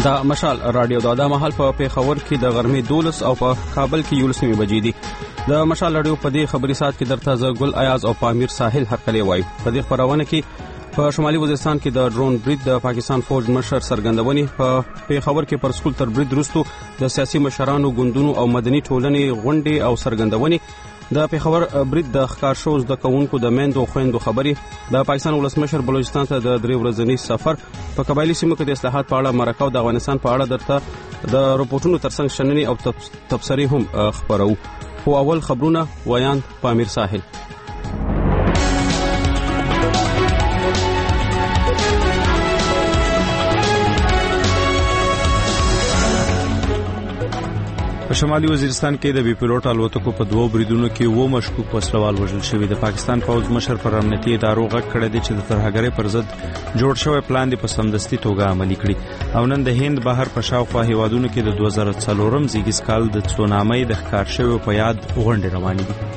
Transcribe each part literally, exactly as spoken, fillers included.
دا مشال رادیو دا د محل په پیښور کې د غرمې دولس او په کابل کې یولس بجې دي. د مشال رادیو په دې خبري سات کې درته ز ګل ایاز او پامیر ساحل هرکلی وایي. په دې خبرونه کې په شمالي وزیرستان کې د ډرون برید د پاکستان فوج مشر سرګندونی په پیښور کې پر سکول تر برید وروسته د سیاسي مشرانو ګوندونو او مدني ټولنې غونډې او سرګندونی د پیښور برید د ښکار شو د کوونکو د میندو خويندو خبري د پاکستان ولسمشر بلوچستان ته د درې ورځنی سفر په قبایلی سیمو کې د اصلاحات په اړه مرکه او د افغانستان په اړه درته د رپورټونو ترڅنګ شننې او تبصرې هم خبرو. خو اول خبرونه ویان پامیر ساحل. په شمالي وزیرستان کې د بي پيلوټ الوتکو په دوو بریدونو کې وو مشکوک وسلوال وژل شوی. د پاکستان پوځ مشر پر امنیتي ادارو غږ کړی دی چې د ترهګرۍ پر ضد جوړ شوی پلان دی په سمدستي توګه عملي کړي. او نن د هند بهر په شاوخوا هیوادونو کې د دوه زره څلورم زیږیز کال د تسونامي د ښکار شوی په یاد غونډې روانې دي.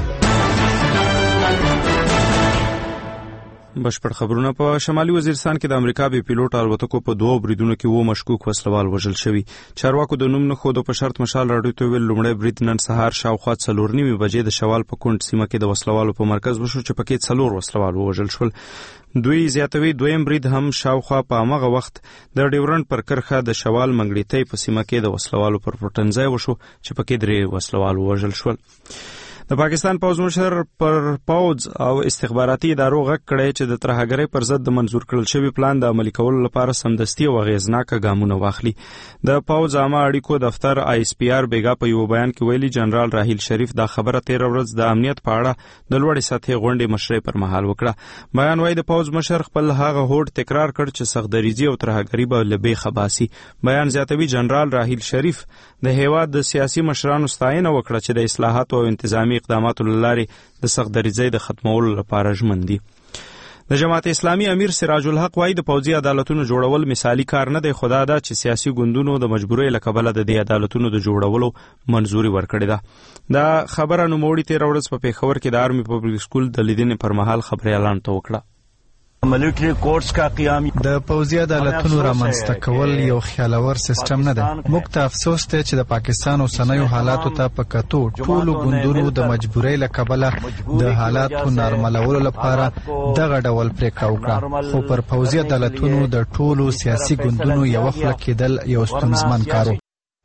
بشپړ خبرونه. په شمالي وزیرستان کې د امریکا بي پيلوټ الوتکو په دوو بریدونو کې وو مشکوک وسلوال وژل شوی. چارواکو د نوم نه خو د په شرط مشال راډیو ته ویل لومړی برید نن سهار شاوخوا څلور نیمې بجې د شوال په کونډ سیمه کې د وسلوالو په مرکز وشو چې پکې څلور وسلوال وژل شول. دوی زیاتوي دویم برید هم شاوخوا په هغه وخت د ډیورنډ پر کرخه د شوال منګړیتۍ په سیمه کې د وسلوالو پر پټنځای وشو چې پکې درې وسلوال وژل شول. د پاکستان پوځ مشر پر پوځ او استخباراتي ادارو غږ کړی چې د ترهګرۍ پر ضد د منظور کړل شوی پلان د عملي کولو لپاره سمدستي او اغیزناک ګامونه واخلي. د پوځ عامه اړیکو دفتر آی اس پی آر بیګا په یو بیان کې ویلي جنرال راحیل شریف دا خبره تیر ورځ د امنیت په اړه د لوړې سطحې غونډې مشرۍ پر مهال وکړه. بیان وايي د پوځ مشر خپل هغه هوډ تکرار کړ چې سختدریزي او ترهګرۍ به له بیخه باسي. بیان زیاتوي جنرال راحیل شریف د هیواد د سیاسي مشرانو ستاینه وکړه چې د اصلاحات او انتظامی اقداماتو لپاره د سختدریزۍ د ختمولو لپاره ژمن دي. د جماعت اسلامي امیر سراج الحق وايي د پوځي عدالتونو جوړول مثالی کار نه دی. خدا دا چې سیاسي ګوندونو د مجبورۍ له کبله د دې عدالتونو د جوړولو منزوري ورکړې ده. دا خبره نوموړي تیر ورځ په پیښور کې د آرمي پبلک سکول د لیدنې پر مهال خبري اعلان ته وکړه. ملټری کورټس کا قیام د پوځي عدالتونو رامنځته کول یو خیالور سیستم نه دی. موږ ته افسوس دی چې د پاکستان اوسنیو حالاتو ته په کتو ټولو ګوندونو د مجبورۍ له کبله د حالاتو نارملولو لپاره دغه ډول پریکړه وکړه. خو پر پوځي عدالتونو د ټولو سیاسي ګوندونو یو خپل کېدل یو ستونزمن کار و.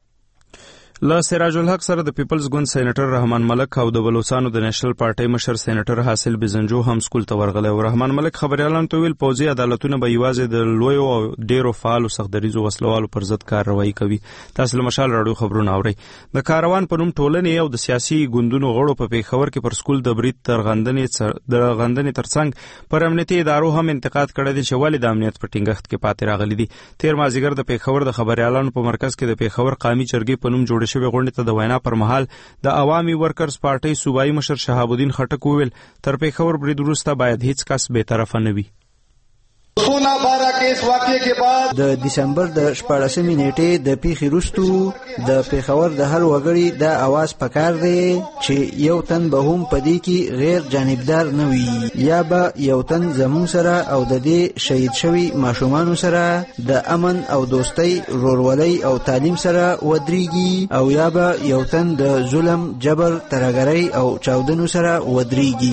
له سراج الحق سره د پیپلز ګوند سېنیټر رحمان ملک او د بلوچستان د نېشنل پارټي مشر سېنیټر حاصل بزنجو هم سکول ته ورغله. او رحمان ملک خبريالان ته ویل پوځي عدالتونه به یوازې د لویو او ډیرو فعالو سختدریزو وسلوالو پر ضد کارروایي کوي. تاسو له مشال راډیو خبرونه اورئ. د کاروان په نوم ټولنې او د سیاسي ګوندونو غړو په پیښور کې پر سکول د برید تر غندنې د غندنې ترڅنګ پر امنیتي ادارو هم انتقاد کړی دی چې ولې د امنیت په ټینګښت کې پاتې راغلي دي. تیر مازیګر د پیښور د خبريالانو په مرکز کې د پیښور قومي جرګې په نوم جوړ شوی غونډې ته د وینا پر مهال د عوامي ورکرز پارټي صوبایي مشر شهاب الدین خټک وویل تر پیښور برید وروسته باید هیڅ کس بې طرفه نه وي. سونا بارہ کے اس واقعے کے بعد د دسمبر د شپاړسمې نیټې د پیښې وروسته د پیښور د هر وګړي د اواز پکار دی چې یو تن به هم پدې کې غیر جانبدار نه وي یا به یو تن زمون سره او د دې شهید شوی ماشومان سره د امن او دوستۍ رورولۍ او تعلیم سره ودرېږي او یا به یو تن د ظلم جبر ترهګرۍ او چاودنو سره ودرېږي.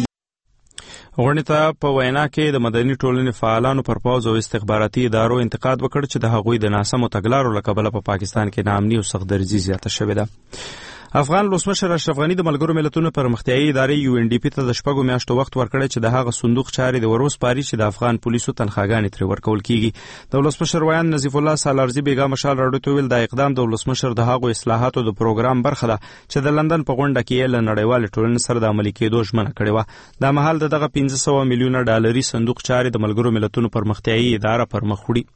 غونډې ته په وینا کې د مدني ټولنې فعالانو پر پوځ او استخباراتي ادارو انتقاد وکړ چې د هغوی د ناسمو تګلارو له کبله په پاکستان کې ناامني او سختدریزي زیاته شوې ده. افغان ولسمشر اشرف غنی د ملګرو ملتونو پرمختیایي ادارې یو ان ډي پی ته د شپږو میاشتو وخت ورکړی چې د هغه صندوق چارې د وروسپاري چې د افغان پولیسو تنخواګانې ترې ورکول کیږي. د ولسمشر ویان نظیف الله سالارزي بیګا مشال راډیو ته ویل دا اقدام د ولسمشر د هغو اصلاحاتو د پروګرام برخه ده چې د لندن په غونډه کې له نړیوال ټولنې سره د عملي کېدو ژمنه کړې و. دا مهال دغه پنځه سوه میلیونه ډالري صندوق چارې د ملګرو ملتونو پرمختیایي اداره پر مخ وړي.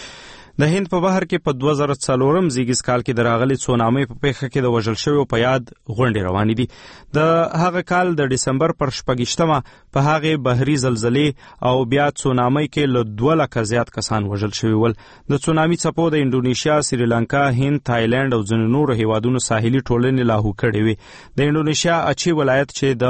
د هند په بهر کې په دوه زره څلورم زیږیز کال کې د راغلي تسونامي په پیښه کې د وژل شویو په یاد غونډې روانې دي. د هغه کال د ډسمبر پر شپږیشتمه په هغې بحري زلزلې او بیا تسونامي کې له دوه لکه زیات کسان وژل شوي ول. د تسونامي څپو د انډونیشیا، سریلانکا، هند، تایلند او ځینو نورو هیوادونو ساحلي ټولنې لاهو کړې وې. د انډونیشیا اچي ولایت چې د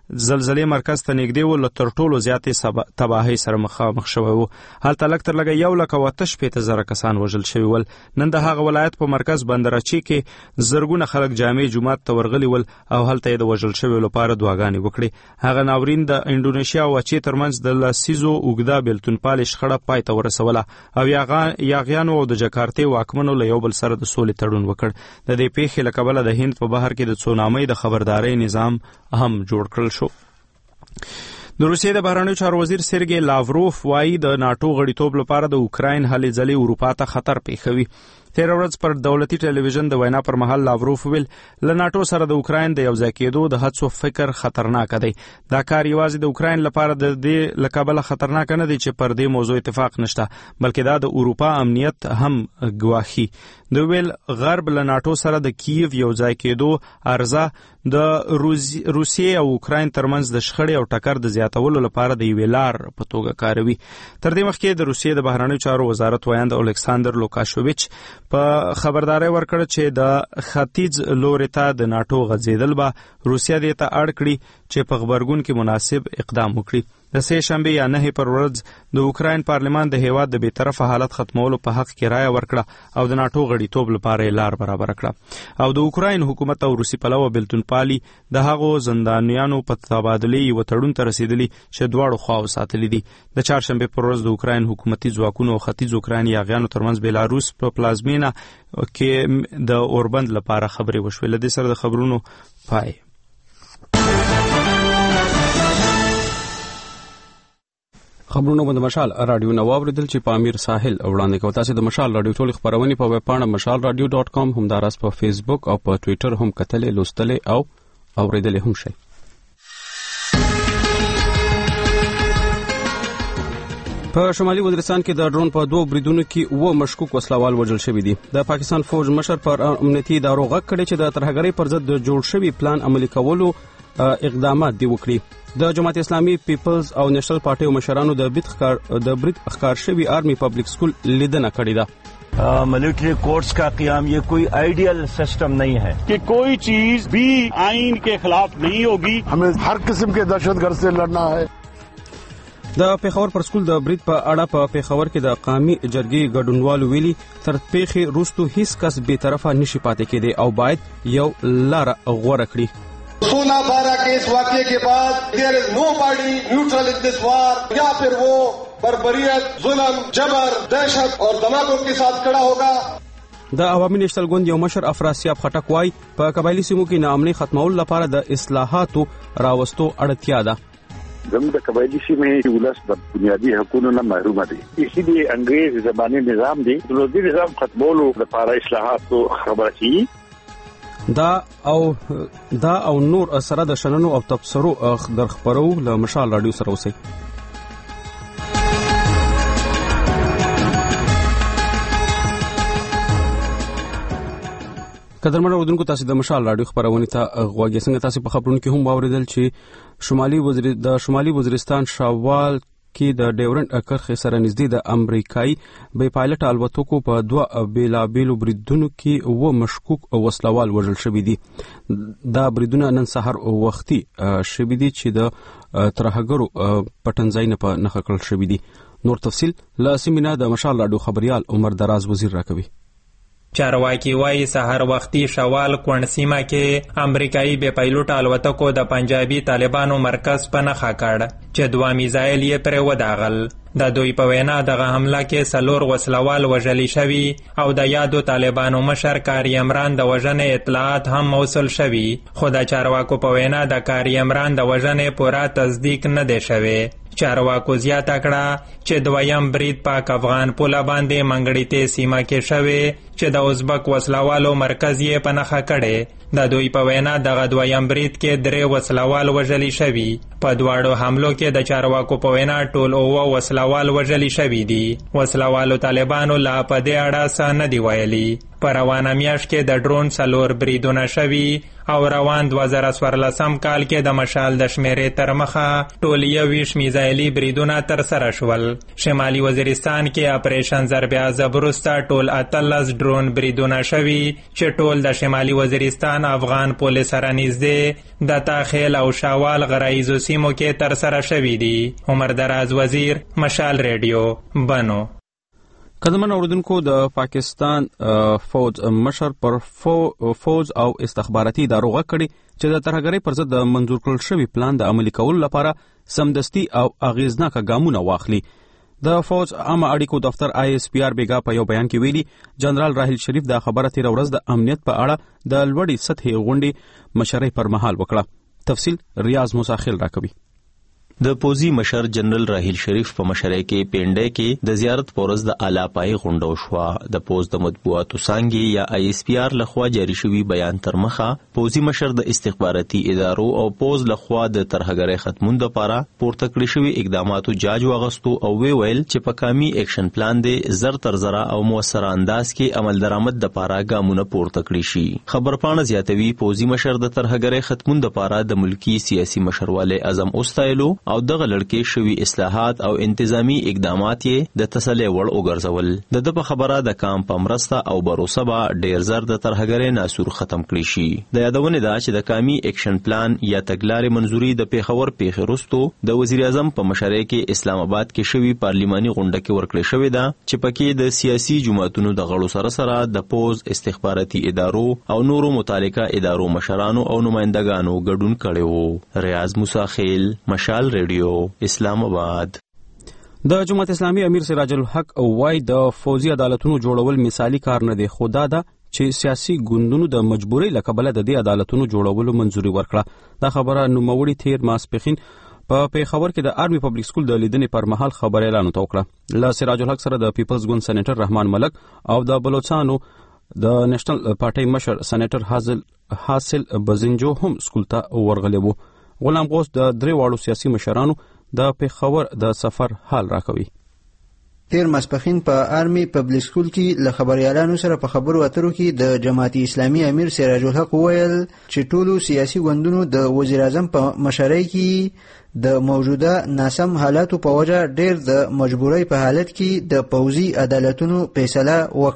زلزلې مرکز ته نږدې و، له تر ټولو زیاتې تباهۍ سره مخامخ شوی و. هلته لږ تر لږه یو لک او اته شپېته زره کسان وژل شوي ول. نن د هغه ولایت په مرکز بندراچي کې زرګونه خلک جامع جومات ته ورغلي ول او هلته یې د وژل شویو لپاره دعاګانې وکړې. هغه ناورین د انډونیشیا او اچې ترمنځ د لسیزو اوږده بېلتونپالې شخړه پای ته ورسوله او یاغیانو او د جکارتې واکمنو له یو بل سره د سولې تړون وکړ. د دې پیښې له کبله د هند په بحر کې د سونامۍ د خبردارۍ نظام هم جوړ کړل شو. د روسیې د بهرنیو چارو وزیر سرګی لاوروف وایي د ناټو غړیتوب لپاره د اوکراین هلې ځلې اروپا ته خطر پیښوي. تېره ورځ پر دولتي ټلویزیون د وینا پر مهال لاوروف ویل له ناټو سره د اوکراین د یوځای کېدو د هڅو فکر خطرناک دی. دا کار یوازې د اوکراین لپاره د دې له کبله خطرناک نه دی چې پر دې موضوع اتفاق نشته، بلکې دا د اروپا امنیت هم ګواښي. د ویل غرب له ناټو سره د کیف یوځای کېدو عرضه د روسیې او اوکراین ترمنځ د شخړې او ټکر د زیاتولو لپاره د یوې لار په توګه کاروي. تر دې مخکې د روسیې د بهرنیو چارو وزارت وایند الیکساندر لوکاشویچ په خبرداري ورکړه چې د ختیځ لوري ته د ناټو غځېدل به روسیه دې ته اړ کړي چې په غبرګون کې مناسب اقدام وکړي. د سې شنبې یا نهې پر ورځ د اوکراین پارلمان د هیواد د بیطرفه حالت ختمولو په حق کې رایه ورکړه او د ناټو غړیتوب لپاره یې لار برابر کړه او د اوکراین حکومت او روسي پلوه بېلتونپالي د هغو زندانیانو په تبادلې یوه تړون ته رسېدلي چې دواړو خواو ساتلي دي. د چهارشنبې پر ورځ د اوکراین حکومتي ځواکونو او ختیځ اوکراین یاغیانو ترمنځ بیلاروس په پلازمینه کې د اوربند لپاره خبرې وشوې. له دې سره د خبرونو پای. خبرونه به د مشال رادیو نو واوریدل چې په امیر ساحل وړاندې کوي. تاسو د مشال رادیو ټول خبرونه په ویب پاڼه مشال رادیو ډاٹ کام هم داراس په فیسبوک او په ټوئیټر هم کتلې لوستلې او اوریدلې هم شي. په شمالي وزیرستان کې د ډرون په دوه بریدونو کې و مشکوک وسلوال وژل شوی دي. د پاکستان فوج مشر پر امنیتي ادارو غږ کړی چې د ترهګرۍ پر ضد د جوړ شوی پلان عملي کولو اقدامات دی وکړي. د جماعت اسلامي پیپلز او نېشنل پارټي مشرانو د بیت خکار د برید خکار شوی آرمی پبلک سکول لیدنه کړې ده. Military courts का क़याम ये कोई आइडियल सिस्टम नहीं है कि कोई चीज भी आइन के खिलाफ नहीं होगी. हमें हर किस्म के दहशतगर्द से लड़ना है. د پیښور پر سکول د برید په اړه په پیښور کې د قومي جرګې ګډونوالو ویلي تر پیښې وروسته هیڅ کس بې طرفه نشي پاتې کېدی او باید یو لار غوره کړي. सोना बारा के इस वाकये के बाद there is no party neutral in this war या फिर वो बर्बरियत, जुल्म, जबर, दहशत और धमाकों के साथ खड़ा होगा. د عوامي نېشنل ګوند یو مشر افراسیاب خټک وایي په قبایلي سیمو کې ناامنۍ ختمولو لپاره د اصلاحاتو راوستو اړتیا ده. زموږ د قبایلي سیمې ولس د بنیادي حقوقو نه محروم دي. اسی انګریز زماني نظام دی. د دې نظام ختمولو لپاره اصلاحاتو خبره شي. دا او دا او نور سره د شننو او تبصرو در خبرو له مشال رادیو سره اوسئ. قدرمن اورېدونکو، تاسو د مشال رادیو خبرونه ته غوږی څنګه تاسو په خبرونو کې هم واوریدل چې شمالي وزیر د شمالي وزیرستان شاوال کې د ډیورنډ کرښې سره نږدې د امریکایي بې پایلټ الوتکو په دوه بیلابیلو بریدونو کې و مشکوک وسلوال وژل شوي دي. دا بریدونه نن سهار وختي شوي دي چې د ترهګرو پټنځای نه په نښه کړل شوي دي. نور تفصیل له سیمینار د مشال رادیو خبريال عمر دراز وزیر راکوي. چارواکي وایي سحر وختي شوال کونډسیمه کې امریکایي بې پایلوټ الوتکو د پنجابي طالبانو مرکز په نښه کړ چې دوه میزایل یې پرې وداغل. د دوی په وینا دغه حمله کې څلور وسلوال وژلي شوي او د یادو طالبانو مشر کاری عمران د وژنې اطلاعات هم موصول شوي، خو د چارواکو په وینا د کاری عمران د وژنې پوره تصدیق نه دی شوی. چارواکو زیاته کړه چې دویم برید پاک افغان پوله باندې منګړیتې سیمه کې شوی چې د ازبک وسلوالو مرکز یې په نښه کړی. د دوی په وینا دغه دویم برید کې درې وسلوال وژلي شوي. په دواړو حملو کې د چارواکو په وینا ټول اووه وسلوال وژلي شوي دي. وسلوالو طالبانو لا په دې اړه څه نه دي ویلي. په روانه میاشت کې د ډرون څلور بریدونه شوي او روان دوه زره څوارلسم کال کې د مشال د شمیرې تر مخه ټول یو ویشت میزایلي بریدونه ترسره شول. شمالي وزیرستان کې اپریشن ضرب عذاب وروسته ټول اتلس ډرون بریدونه شوي چې ټول د شمالي وزیرستان افغان پولیس سره نږدې د تاخیل او شاوال غرایزو سیمو کې ترسره شوي دي. عمر دراز وزیر، مشال ریډیو، بنو. قدمن اوردونکو د پاکستان فوج مشر پر فوج او استخباراتي ادارو غږ کړي چې د ترهګرۍ پر ضد د منظور کړل شوي پلان د عملي کولو لپاره سمدستي او اغیزناکه ګامونه واخلي. د فوج عامه اړیکو دفتر آی اس پی آر بیګا په یو بیان کې ویلي جنرال راحیل شریف دا خبره تیر ورځ د امنیت په اړه د لوړې سطحې غونډې مشرۍ پر مهال وکړه. تفصیل ریاض مساخیل راکوي. د پوزي مشر جنرال راحیل شریف په مشرۍ کې پینډه کې د زیارت پورز د اعلی پای غونډه شو. د پوز د مطبوعاتو څنګه یا آی اس پی آر لخوا جاری شوی بیان تر مخه پوزي مشر د استخباراتي ادارو او پوز لخوا د ترهګرۍ ختمون لپاره پورته کړی شوی اقداماتو جاج واغستو او وی ویل چې په کامي اکشن پلان دی زر تر زرا او موثر انداز کې عمل درآمد د لپاره ګامونه پورته کړی شي. خبرپاڼه زیاتوي پوزي مشر د ترهګرۍ ختمون لپاره د ملکی سیاسي مشرواله اعظم اوستایلو او دغه لړکې شوي اصلاحات او انتظامی اقدامات یې د تسلی وړ وګرځول. د د په خبره د کام په مرسته او باروسه به ډیر زر د ترهګرۍ ناسور ختم کړي شي. د یادونه ده چې د کامي اکشن پلان یا تګلارې منزوري د پیښور پیښې وروسته د وزیر اعظم په مشرۍ کې اسلام آباد کې شوي پارلیماني غونډه کې ورکړل شوې ده چې پکې د سیاسي جماعتونو د غړو سره سره د پوز استخباراتي ادارو او نورو متعلقه ادارو مشرانو او نمائندګانو ګډون کړي وو. ریاض مساخیل، مشال ریډیو، اسلام آباد. د جماعت اسلامي امیر سراج الحق وای د فوزي عدالتونو جوړول مثالی کار نه دی، خو دا ده چې سیاسي ګوندونو د مجبورۍ له کبله د دې عدالتونو جوړولو منځوري ورکړه. دا خبره نوموړي تیر ماسپخین په پیښور کې د آرمي پبلک سکول د لیدنې پر مهال خبر اعلان وکړه. له سراج الحق سره د پیپلز ګوند سېنیټر رحمان ملک او د بلوچستان د نېشنل پارټي مشر سېنیټر حاصل حاصل بزنجو هم سکول ته ورغلي وو. غلام غوث د درې واړو سیاسي مشرانو د پیښور د سفر حال راکوي. تیر ماسپخین په آرمي پبلک سکول کې له خبريالانو سره په خبرو اترو کې د جماعت اسلامي امیر سراج الحق وویل چې ټولو سیاسي ګوندونو د وزیر اعظم په مشرۍ کې د موجوده ناسم حالاتو په وجه ډېر د مجبورۍ په حالت کې د پوځي عدالتونو فیصله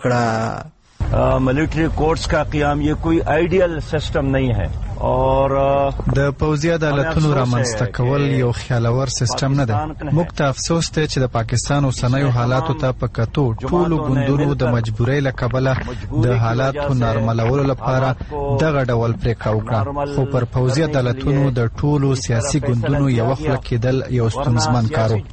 وکړه. ملٹری کورٹس کا قیام یہ کوئی آئیڈیل سسٹم نہیں ہے اور د پوځي عدالتونو رامنځته کول یو خیالور سیستم نه دی. موږ ته افسوس دی چې د پاکستان اوسنیو حالاتو ته په کتو ټولو ګوندونو د مجبورۍ له کبله د حالاتو نارملولو لپاره دغه ډول پریکړه وکړه، خو پر پوځي عدالتونو د ټولو سیاسي ګوندونو یو خپل کېدل یو ستونزمن کار و.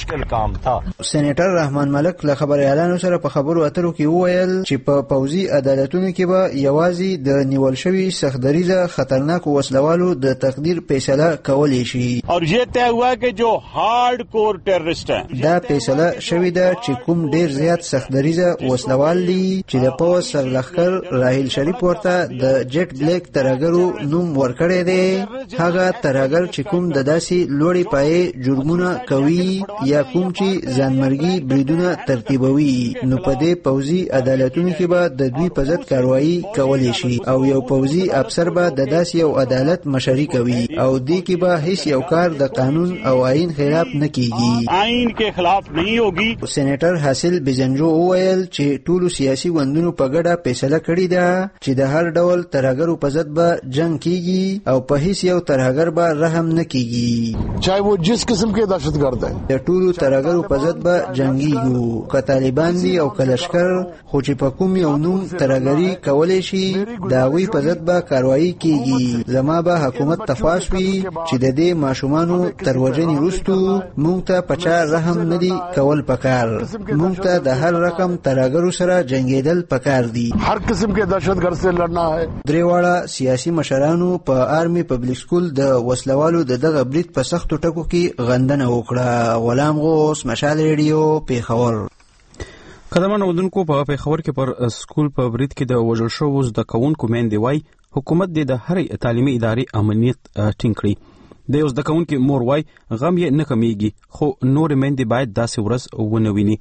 سېنیټر رحمان ملک له خبريالانو سره په خبرو اترو کې وویل چې په پوځي عدالتونو کې به یوازې د نیول شوي سختدریزه خطرناک وسلوالو د تقدیر فیصله کولی شي. اور یہ طے ہوا کہ جو ہارڈ کور ٹیررسٹ ہیں دا فیصله شوی ده چې کوم ډیر زیات سختدریزه وسلوال دي چې د پوځ سرلښکر راحیل شریف ورته د جیټ بلیک ترهګرو نوم ورکړی دی. هغه ترهګر چې کوم د داسې لوړې پایې جرمونه کوي یا کوم چې ځانمرګي بریدونه ترتیبوي، نو په دې پوځي عدالتونو کې به د دوی په ضد کاروایی کولی شي او یو پوځي افسر به د داسې یو عدالت مشري کوي او دې کې به هیڅ یو کار د قانون او آئین خلاف نه کیږي، آئین کې خلاف نه ہوگی. سېنیټر حاصل بزنجو وویل چې ټولو سیاسي ګوندونو په ګډه فیصله کړې ده چې د هر ډول ترهګرو په ضد به جنگ کیږي او په هیڅ یو ترهګر به رحم نه کیږي، چاہے وہ جس قسم کے دہشتگرد ہیں. د ټولو ترهګرو په ضد به جنگیږو، که طالبان دي او که لشکر، خو چې په کوم یو نوم ترهګري کولی شي د هغوی په ضد به کاروایی کیږي. زما به حکومت تفاش وي چې د دې ماشومانو تر وژنې وروسته موږ ته په چا رحم نه دی کول پکار. موږ ته د هر رقم ترهګرو سره جنگیدل پکار دي. هر قسم کے دہشتگرد سے لڑنا ہے. درې واړه سیاسي مشرانو په آرمي پبلک سکول د وسلوالو د دغه برید په سختو ټکو کې غندنه وکړه. غلام غوث، مشال ریډیو، پیښور. قدمن اودونکو په پیښور کې پر سکول په برید کې د وژل شوو زده کوونکو میندې وای حکومت د هرې تعلیمي ادارې امنیت ټینګ کړي. د یو زده کوونکي مور وای غم یې نه کمیږي، خو نور میندې باید داسې ورځ ونه ویني.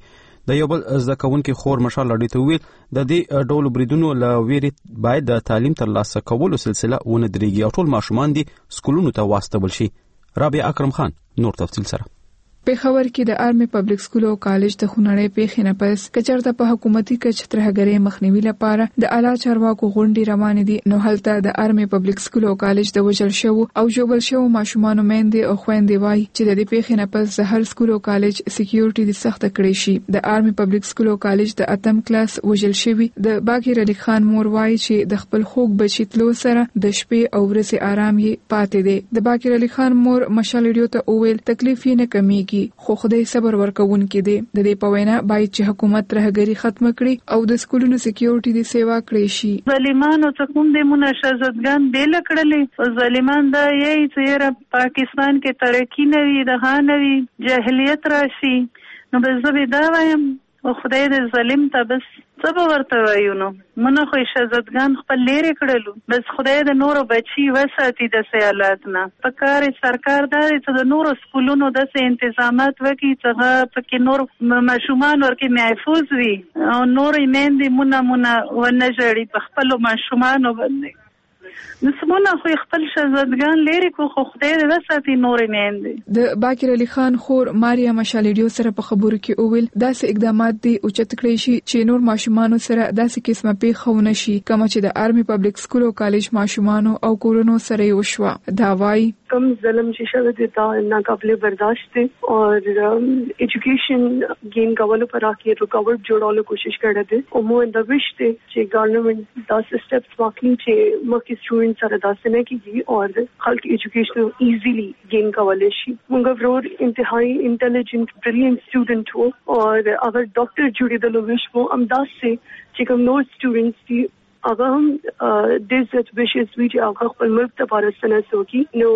د یو بل زده کوونکي خور مشال راډیو ته ویل د دې ډول بریدونو له ویرې باید د تعلیم ترلاسه کولو سلسله ونه درېږي او ټول ماشومان دي سکولونو ته واستول شي. رابعه اکرم خان نور تفصیل سره. پېښور کې د آرمي پبلک سکول او کالج د خونړۍ پیښې نه پس کچرته په حکومتي کچ ترهګرۍ مخنیوي لپاره د اعلی چارواکو غونډې روانې دي. نو هلته د آرمي پبلک سکول او کالج د وژل شو او جوړل شو ماشومان مېندې او خويندې وای چې د دې پیښې نه پس د هر سکول او کالج سکیورټي د سخت کړې شي. د آرمي پبلک سکول او کالج د اتم کلاس وژل شوی د باقر علي خان مور وای چې د خپل خوګ بچی تلو سره د شپې او ورځې آرام یې پاتې دی. د باقر علي خان مور مشال ریډیو ته اویل تکلیف یې نه کمیږي خو خدای صبر ورکوونکې دی. د دې په وینا باید چې حکومت ترهګری ختم کړي او د سکولونو سکیورټي د سیوا کړی شي. ظالمانو څخه کوم د مناشزتګان بیل کړلې ظالمان دا یې چې پاکستان کې ترقی نه وي د غانوي جاهلیت راشي. نو به زه دا وایم او خدای دې ظالم ته بس څه ورته وایو. نو مونږ خو شزادګان خپل لري کړلو بس خدای د نورو بچي وساتي د سیالات نه. په کار سرکار دا چې د نورو سکولونو د تنظیمات وکړي چې په نور ماشومان ورکه محفوظ وي او نور یې مېندې مونږ مونږ ونجړي په خپل ماشومان باندې. نسمونه خو خپل شزادګان لري کو خو خدای دې وساتي نور مېندې. د باقر علي خان خور ماریا مشالډیو سره په خبرو کې اویل داسې اقدامات دي او چت کړی شي چې نور ماشومان سره داسې قسمه پیښونه شي کوم چې د آرمي پبلک سکول او کالج ماشومان او کورونو سره یو شو. دا وای کم ظلم چې شوه د تا ناقابل برداشت دي او ایجوکیشن گین کولو پر اخی رکاوټ جوړولو کوشش کړه دي او مو د وشته چې ګورنمنت دا سټپس واکلی چې مکه स्टूडेंट سره داسې نه کیږي او خلک ایجوکیشن ایزیلی گین کولای شي. موږ ورور انتهایی انټيليجنت بریلینټ سټوډنټ وو او اگر ډاکټر جوړېدل وشو ام داسې چې کوم نو سټوډنټس دي هغه هم د زت ویشز وی چې هغه خپل ملک ته پارستنه سوکي. نو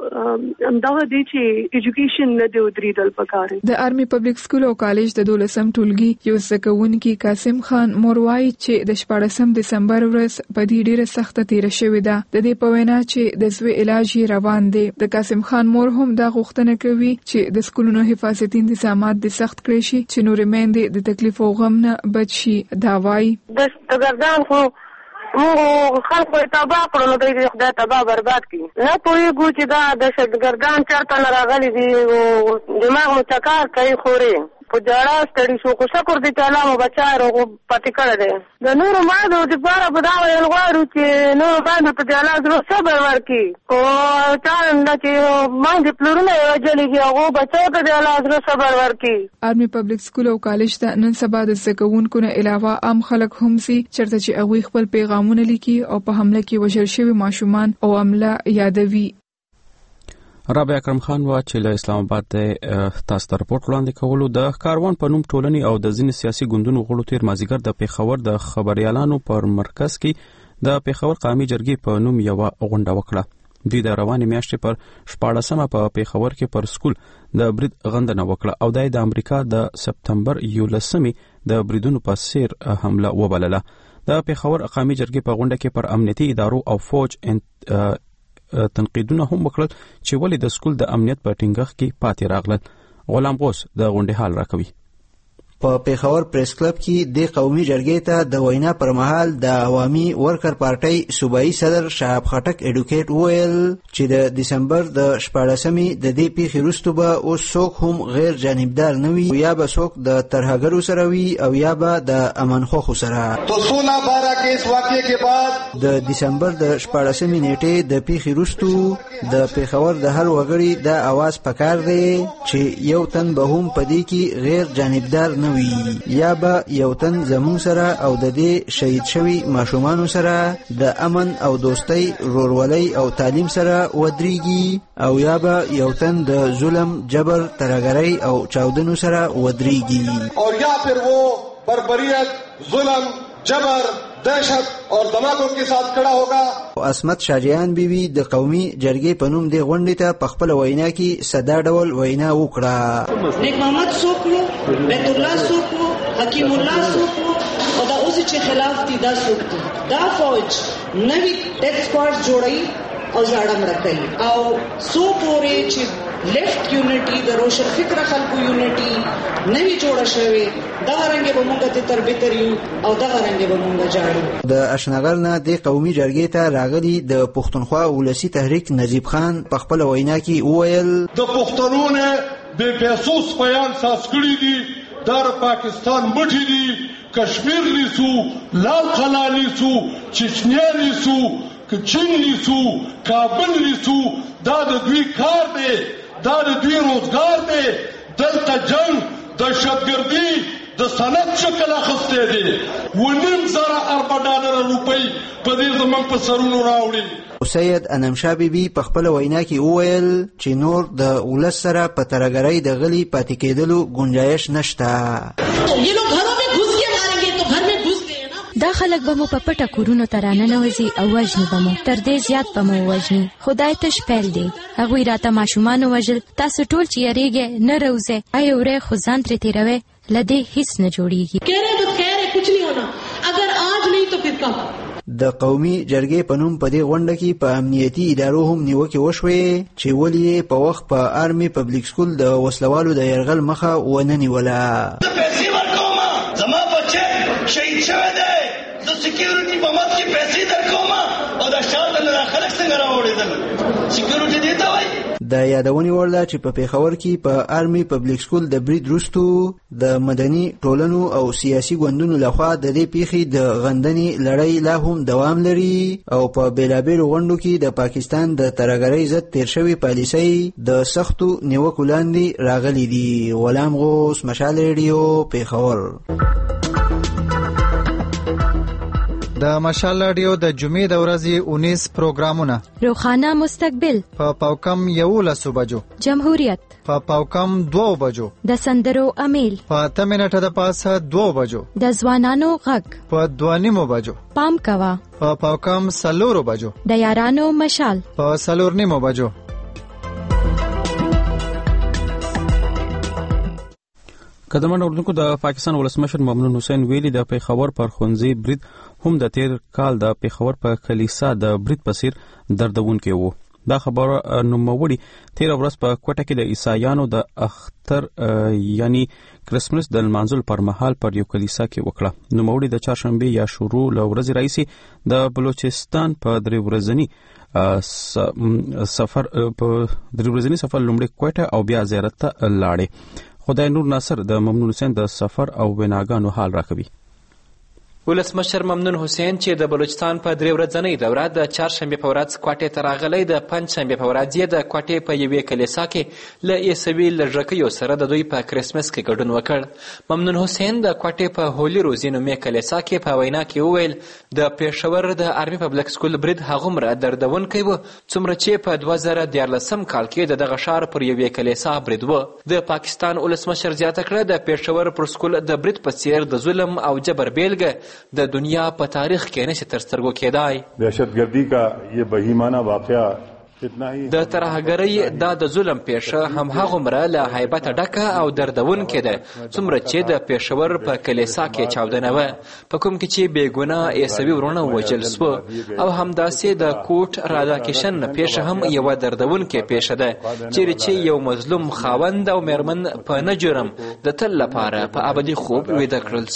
همدغه دی چې ایجوکیشن نه دی ودرېدل پکاره. د آرمي پبلک سکول او کالج د دولسم ټولګي یو زکونکي قاسم خان موروای چې د شپږم دسمبر ورځ په دې ډیره سخته تیر شوې ده. د دې په وینا چې د زوی علاج روان دی. د قاسم خان مور هم دا غوښتنه کوي چې د سکولونو حفاظتي تنظیمات د سخت کړی شي چې نور مېندې د تکلیف او غم نه بچ شي. دا وای د ستګردان خو موږ خلکو تباه کړو نو دوی خدای تباه برباد کړي. نه پوهېږو چې دا دهشتګردان چېرته نه راغلي دي او دماغ مو چکار کوي خورې په جړا ستړي شو خو شکر دې چې الله مو بچا روغ پاتې کړی دی. د نورو مادو دپاره به دا ویل غواړو چې نورو باندې په دې الله زړه صبر ورکړي او چا نه چې باندې پلرونه یې وژلي دي هغو بچو ته دې الله زړه صبر ورکړي. آرمي پبلک سکول او کالج ته نن سبا د زده کوونکو نه علاوه عام خلک هم سي چېرته چې هغوی خپل پیغامونه لیکي او په حمله کې وژل شوي ماشومان او عمله یادوي. رابع اکرم خان وا چې له اسلام آباد تاسو ته راپورټ وړاندې کولو. د کاروان په نوم ټولنې او د ځینې سیاسي ګوندونو غړو تیر مازیګر د پېښور د خبريالانو پر مرکز کې د پېښور قومي جرګې په نوم یو غونډه وکړه. دوی د روانې میاشتې پر شپاړسمه په پېښور کې پر سکول د برید غندنه وکړه او د امریکا د سپتمبر یولسمې د بریدونو په سیر حمله وبلله. د پېښور قومي جرګې په غونډه کې پر امنیتي ادارو او فوج تنقیدونه هم وکړل چې ولې د سکول د امنیت په ټینګښت کې پاتې راغلل. غلام غوث د غونډې حال راکوي. په پېښور پریس کلب کې د قومي جرګې ته د وینا پر مهال د عوامي ورکر پارټۍ صوبایي صدر شهاب خټک اډوکیټ وویل چې د دسمبر د شپاړسمې د دې پیښې وروسته به اوس څوک هم غیر جانبدار نه وي یا به څوک د ترهګرو سره وي او یا به د امنخوخو سره. تو سولہ بارہ کے اس واقعے کے بعد د دسمبر د شپاړسمې نیټې د پیښې وروسته د پېښور د هر وګړي د اواز پکار دی چې یو تن به هم په دې کې غیر جانبدار نه وي یا به یو تن زمون سره او د دې شهید شوي ماشومانو سره د امن او دوستۍ رورولۍ او تعلیم سره ودرېږي او یا به یو تن د ظلم جبر ترهګرۍ او چاودنو سره ودرېږي اور یا پھر وہ بربریت ظلم جبر دہشت اور دھماکوں کے ساتھ کھڑا ہوگا. عصمت شاجیان بیوی د قومي جرګې په نوم د غونډې ته په خپل وینا کې ساده ډول وینا وکړه. نیک محمد څوک وو، بیت الله څوک وو، حکیم الله څوک وو او دا اوس چې خلاف دي دا څوک دي. دا فوج نوی ډیت سکواډ جوړي او ځاړه مړ کوي او څو پورې چې لیفت یونټي د روشن فکر خلکو یونټي نوی جوړه شوې دا رنګ به مونږ ته تر بهتر یو او دا رنګ به مونږ جاړو. د اشنغر نه د قومي جرګې ته راغلي د پښتونخوا ولسی تحریک نجیب خان په خپل وینا کې وویل د پښتنو نه بې پیسو سپیان ساس کړي دي در پاکستان مټي دي کشمیر لیسو لال قلا لیسو چچنیا لیسو چین لیسو کابل لیسو دا د دوی کار دی دا د دوی روزګار دی دلته جنگ دهشتګردي د صنعت شکل اخیستی دی ونیم زره اربه ډالره روپۍ په دې زموږ په سرونو راوړي. سید انمشا بیبي په خپله وینا کې وویل چې نور د ولس سره په ترهګرۍ د غلي پاتې کېدلو ګنجایش نشته. دا خلک به مو په پټه کورونو ته راننوځي او وژني به مو تر دې زیات به مو وژني. خدای تش پیل دی. هغوی راته ماشومان وژل. تاسو ټول چې یریږئ نه روځئ ای وری خو ځان ترې تېروئ له دې هیڅ نه جوړیږي. د قومي جرګې په نوم په دې غونډه کې په امنیتي ادارو هم نیوکې وشوې چې ولې یې په وخت په آرمي پبلیک سکول د وسلوالو د یرغل مخه ونه نیوله. شهید شوی دی د سکیورټي په مت کې پیسې درکوم او د شاته نه خلک څنګه راوړېدل سکیورټي دی ته وایي. د یادونې وړ ده چې په پیښور کې په آرمي پبلیک سکول د برید وروستو د مدني ټولنو او سیاسي ګوندونو لخوا د دې پیښې د غندنې لړۍ لا هم دوام لري او په بېلابېلو غونډو کې د پاکستان د ترهګرۍ ضد تېر شوې پالیسۍ د سختو نیوکو لاندې راغلي دي. غلام غوث، مشال ریډیو، پیښور. د مشال راډیو د جمعې د ورځې اونیس پروګرامونه: روخانه مستقبل په پاوکم یولسو بجو، جمهوریت په پاوکم دوو بجو، د سندرو امیل په اته منټه د پاسه دوو بجو، د ځوانانو غږ په دوه نیمو بجو، پام کوه په پاوکم څلورو بجو، د یارانو مشال په څلور نیمو بجو. قدمن اردوونکو د پاکستان ولسمشر ممنون حسین ویلي د پیښور پر خونځي برید هم د تیر کال د پیښور په کلیسا د برید په څیر دردونکی وو. دا خبره نوموړي تیر ورځ په کوټه کې د عیسایانو د اختر یعنی کرسمس د لمانځلو پر مهال پر یو کلیسا کې وکړه. نوموړي د چهارشنبه یا شروع له ورځې راهیسې د بلوچستان په درې ورځني سفر په درې ورځني سفر لومړی کوټه او بیا زیارت ته لاړې. خدای نور ناصر د ممنون حسین د سفر او ویناګانو حال راکوي. ولسمشر ممنون حسین چې د بلوچستان په درې ورځنۍ دوره د چهارشنبې په ورځ کوټې ته راغلی، د پنجشنبې په ورځ یې د کوټې په یوې کلیسا کې له عیسوي لږکیو سره د دوی په کرسمس کې ګډون وکړ. ممنون حسین د کوټې په هولي روزي نومې کلیسا کې په وینا کې وویل د پیښور د آرمي پبلیک سکول برید هغومره دردونکی و څومره چې په دوه زره دیارلسم کال کې د دغه ښار پر یوې کلیسا برید و. د پاکستان ولسمشر زیاته کړه د پیښور پر سکول د برید په څیر د ظلم او جبر بیلګه د دنیا په تاریخ کې نشي تر سترګو کېدای. دهشتګردي کا یہ بهیمانه واقعہ د ترهګرۍ دا د ظلم پیښه هم هغومره له هیبته ډکه او دردونکې ده څومره چې د پیښور په کلیسا کې چاودنه وه په کوم کې چې بېګناه عیسوي وروڼه وژل سوه، او همداسې د کوټ راداکشن پیښه هم یوه دردونکې پیښه ده چیرې چې یو مظلوم خاوند او میرمن په نه جرم د تل لپاره په ابدي خوب ویده کړل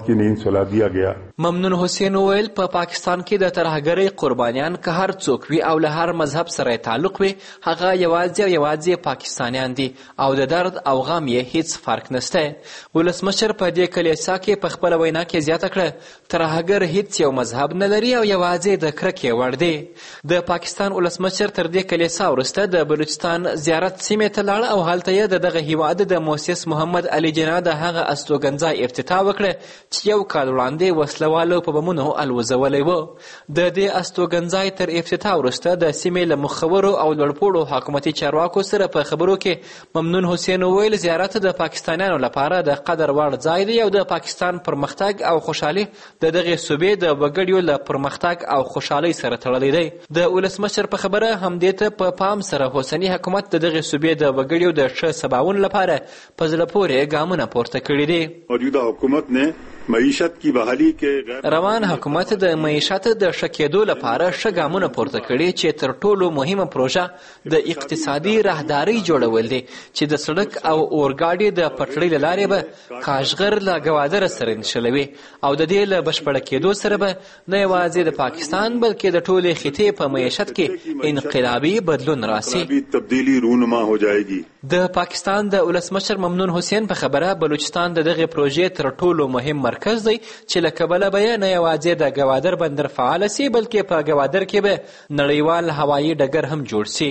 سوه. ممنون حسین وویل په پاکستان کې د ترهګرۍ قربانیان که هر څوک وي او له هر مذهب سره تعلق وي هغه یوازې او یوازې پاکستانیان دي او د درد او غم یې هیڅ فرق نشته. ولسمشر په دې کلیسا کې په خپله وینا کې زیاته کړه ترهګر هیڅ یو مذهب نه لري او یوازې د کرکې وړ دی. د پاکستان ولسمشر تر دې کلیسا وروسته د بلوچستان زیارت سیمې ته لاړ او هلته یې د دغه هیواد د مؤسس محمد علي جناح د هغه استوګنځای افتتاح وکړه چې یو کال وړاندې وسلوالو په بمونو الوزولی و. د دې استوګنځای تر افتتاح وروسته د سیمې له مخورو او لوړپوړو حکومتي چارواکو سره په خبرو کې ممنون حسین وویل زیارت د پاکستانیانو لپاره د قدر وړ ځای دی او د پاکستان پرمختګ او خوشحالي د دغې صوبې د وګړیو له پرمختګ او خوشحالۍ سره تړلی دی. د ولسمشر په خبره همدې ته په پام سره اوسني حکومت د دغې صوبې د وګړیو د ښه سباوون لپاره په زړه پورې ګامونه پورته کړي دي. موجوده حکومت نے معیشت کی بحالی کې روان حکومت د معیشت د شکېدو لپاره ښه ګامونه پورته کړي چې تر ټولو مهمه پروژه د اقتصادي راهدارۍ جوړول دي چې د سړک او اورګاډي د پټلۍ له لارې به کاشغر له ګوادره سره نښلوي او د دې له بشپړه کېدو سره به نه یوازې د پاکستان بلکې د ټولې خطې په معیشت کې انقلابي بدلون راسي. تبدیلی رونما هو جائے گی. د پاکستان د ولسمشر ممنون حسین په خبره بلوچستان د دغه پروژې تر ټولو مهم مرکز دی چې له کبله به نه یوازې د ګوادر بندر فعال سي بلکې په ګوادر کې به نړیوال هوایي ډګر هم جوړ سي.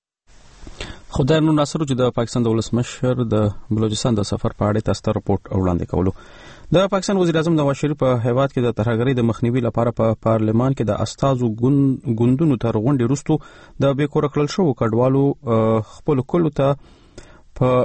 خدای نور ناصر چې د پاکستان د ولسمشر د بلوچستان د سفر په اړه تاسو ته رپورټ وړاندې کولو. د پاکستان وزیر اعظم نواز شریف په هیواد کې د ترهګرۍ د مخنیوي لپاره په پا پارلمان کې د استازو ګوندونو تر غونډې وروسته د بې کوره کړل شوو کډوالو خپل کلو ته په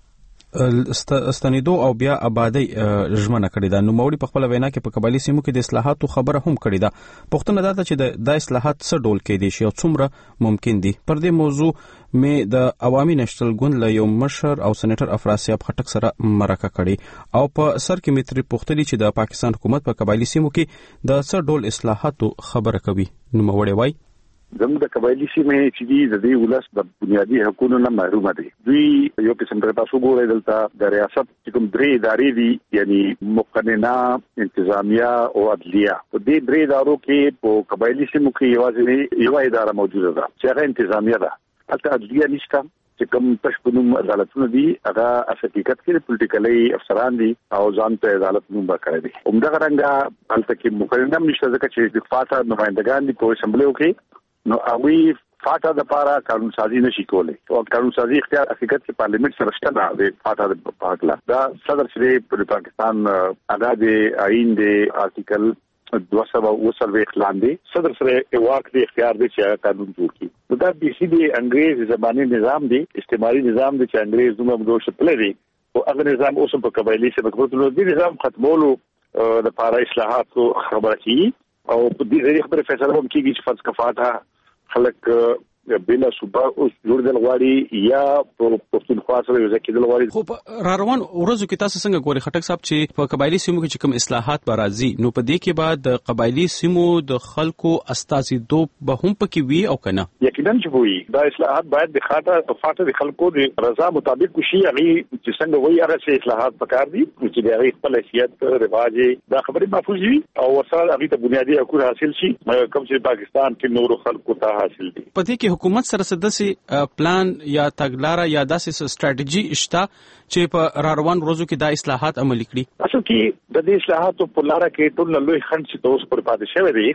استنیدو او بیا آبادی ژمنه کړې ده. نوموړي په خپل وینا کې په قبایلی سیمو کې د اصلاحاتو خبره هم کړې ده. پوښتنه ده چې د اصلاحات څه ډول کېدای شي او څومره ممکن دي. پر دې موضوع مې د عوامي نېشنل ګوند له یو مشر او سېنیټر افراسیاب خټک سره مرکه کړې او په سر کې مې ترې پوښتلي چې د پاکستان حکومت په قبایلی سیمو کې د څه ډول اصلاحاتو خبره کوي. نوموړي وایي زموږ د قبایلی سیمې چې دي د دې ولس د بنیادي حقوقو نه محروم دي. دوی یو قسم د تاسو ګورئ دلته د ریاست کوم درې ادارې دي یعنی مقننه انتظامیه او عدلیه. په دې درې ادارو کې په قبایلی سیمو کې یوازې یو اداره موجوده ده چې هغه انتظامیه ده. البته عدلیه نشته چې کوم تشبنوم عدالتونه دي هغه حقیقت کې پولیټیکلي افسران دي او ځان ته عدالت نوم ورکړي دي. همدغه رنګه البته کې مقننه نشته ځکه چې د فاټا نمائندگان دي په اسمبلیو کې نو هغه فاټا د پاره قانون سازي نشي کولای او قانون سازي اختیار حقیقت کې پارلیمنت سره شته نه د فاټا د پاکلا دا صدر شری په پاکستان ادا د آئین د آرټیکل دو سوه اوه څلوېښت لاندې صدر سره واک د اختیار دی چې قانون جوړ کړي. دا به سي د انګريز زماني نظام دی استعماري نظام دی چې انګريز دومره مدو شپلې دي او هغه نظام اوس په قبایلی سره په دې نظام ختمولو د پاره اصلاحات خبره کیږي او په دې ځای خبره فیصله هم کیږي چې فرض کفاته خلک بلا صوبه اوس جوړدل غواړي یا په پښتونخوا سره یو ځکه دل غواړي. خو را روان ورځو کې تاسو څنګه ګوري خټک صاحب چې په قبایلی سیمو کې کوم اصلاحات به راځي نو په دې کې بعد د قبایلی سیمو د خلکو استازیدو به هم پکې وي او کنه؟ یقینا چې وي دا اصلاحات باید د خاطر فاټه د خلکو د رضا مطابق وشي. هغه چې څنګه وایي هغه چې اصلاحات پکار دي چې د هغه خپل حیثیت رواج دا خبره محفوظ وي او ورسره هغه ته بنیادی حقوق حاصل شي کوم چې پاکستان کې نور خلکو ته حاصل دي. په دې کې حکومت سره سدسي پلان یا تګلارې یا داسې ستراتیژي شته چې په را روان ورځو کې دا اصلاحات عملي کړي؟ اصل کې د دې اصلاحاتو په لار کې ټول لوی خنډ چې اوس پر پاتې شوی دی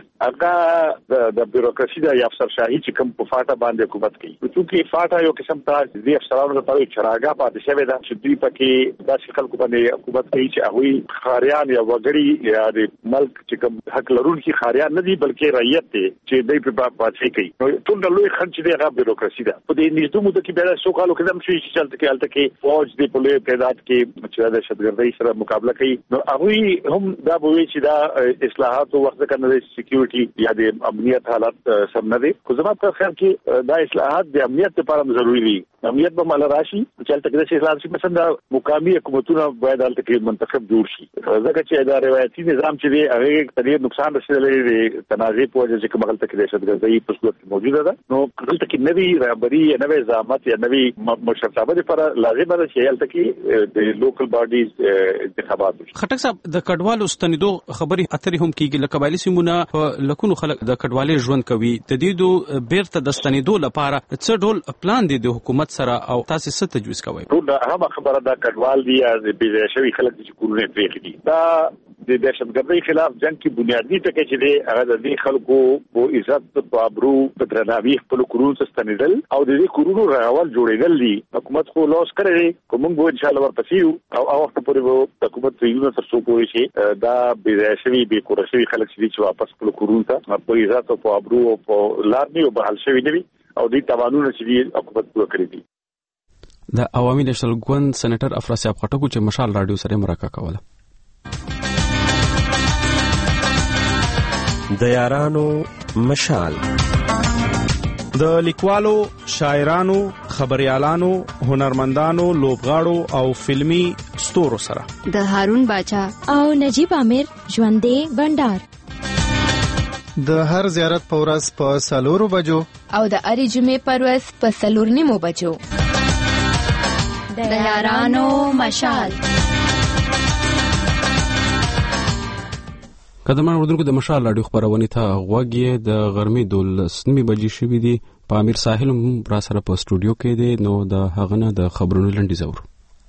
هغه د بیروکراسي د افسرشاهي چې کوم په فاټا باندې حکومت کوي. چې فاټا یو قسم ته د افسرانو لپاره چراغا پاتې شوی دا چې دوی پکې داسې خلکو باندې حکومت کوي چې هغه خاریان یا وګړي یا د ملک چې کوم حق لرونکي خاریان نه دي بلکې رعیت دي چې دوی په پاتې کوي. ټول لوی خنډ چې هغه بیروکراسي ده. په دې نږدې مو د کې بیا څو کالو کې هم شي چې چلته کې الته کې فوج دی په لوی تعداد کې چې د شتګردۍ سره مقابله کوي نو هغه هم دا بوي چې دا اصلاحات او وخت کنه د سکیورټي یا د امنیت حالت سم نه دي. خو زما په خیال کې دا اصلاحات د امنیت لپاره ضروری دي. امنیت به مال راشي چې الته کې د اصلاحات چې مثلا مقامي حکومتونه باید الته کې منتخب جوړ شي ځکه چې دا روایتي نظام چې دی هغه ډېر نقصان رسېدلی دی. تنازع په وجه چې کوم الته کې د شتګردۍ په صورت کې موجوده ده نو دلته کې نوی رهبري یا نوی ضابط یا نوی مشرتابه لپاره لازم ده چې الته کې د لوکل باډیز انتخابات وشي. خټک صاحب د کډوالو ستنیدو خبري اترې هم کیږي لکه قبایلی سیمونه لکونو خلک د کډوالۍ ژوند کوي د دې دو بیرته د ستنیدو لپاره څه ډول پلان دی د حکومت سره او تاسو څه تجویز کوئ؟ ټول هغه خبره دا کډوال دی یا د بيځای شوی خلک چې کورونه پریخي دي دا د دهشتګردۍ خلاف جنگ کې بنیادی ټکی چې دی هغه د دې خلکو په عزت په ابرو په درناوي خپل کورونو ته ستنیدل او د دې کورونو راول جوړېدل دي. حکومت خو لاس کړی کوم به ان شاء الله ورپسې او هغه پورې به حکومت یو تر څو پورې شي دا بيځای شوی به کورشي خلک چې واپس خپل کورونو ته په عزت او په ابرو او په لارني او بحال شوی دی او دې توانونه چې حکومت پوره کړی دي. د عوامي نېشنل ګوند سېنیټر افراسیاب خټک چې مشال رادیو سره مرکه کوله. د یارانو مشال د لیکوالو، شاعرانو، خبريالانو، هنرمندانو، لوبغاړو او فلمی ستورو سره د هارون باچا او نجیب عامر ژوندې بندر د هر زیارت په ورځ په سالورو بجو او د اړې جمعې پر ورځ په سلور نیمو بجو د یارانو مشال. قدمان وردونکو د مشال راډیو خبرونه ته غوږ یې د غرمې دولس نیمې بجې شوې دي. په امیر ساحل هم را سره په سټوډیو کې دی، نو د هغه نه د خبرونو لنډیز اورو.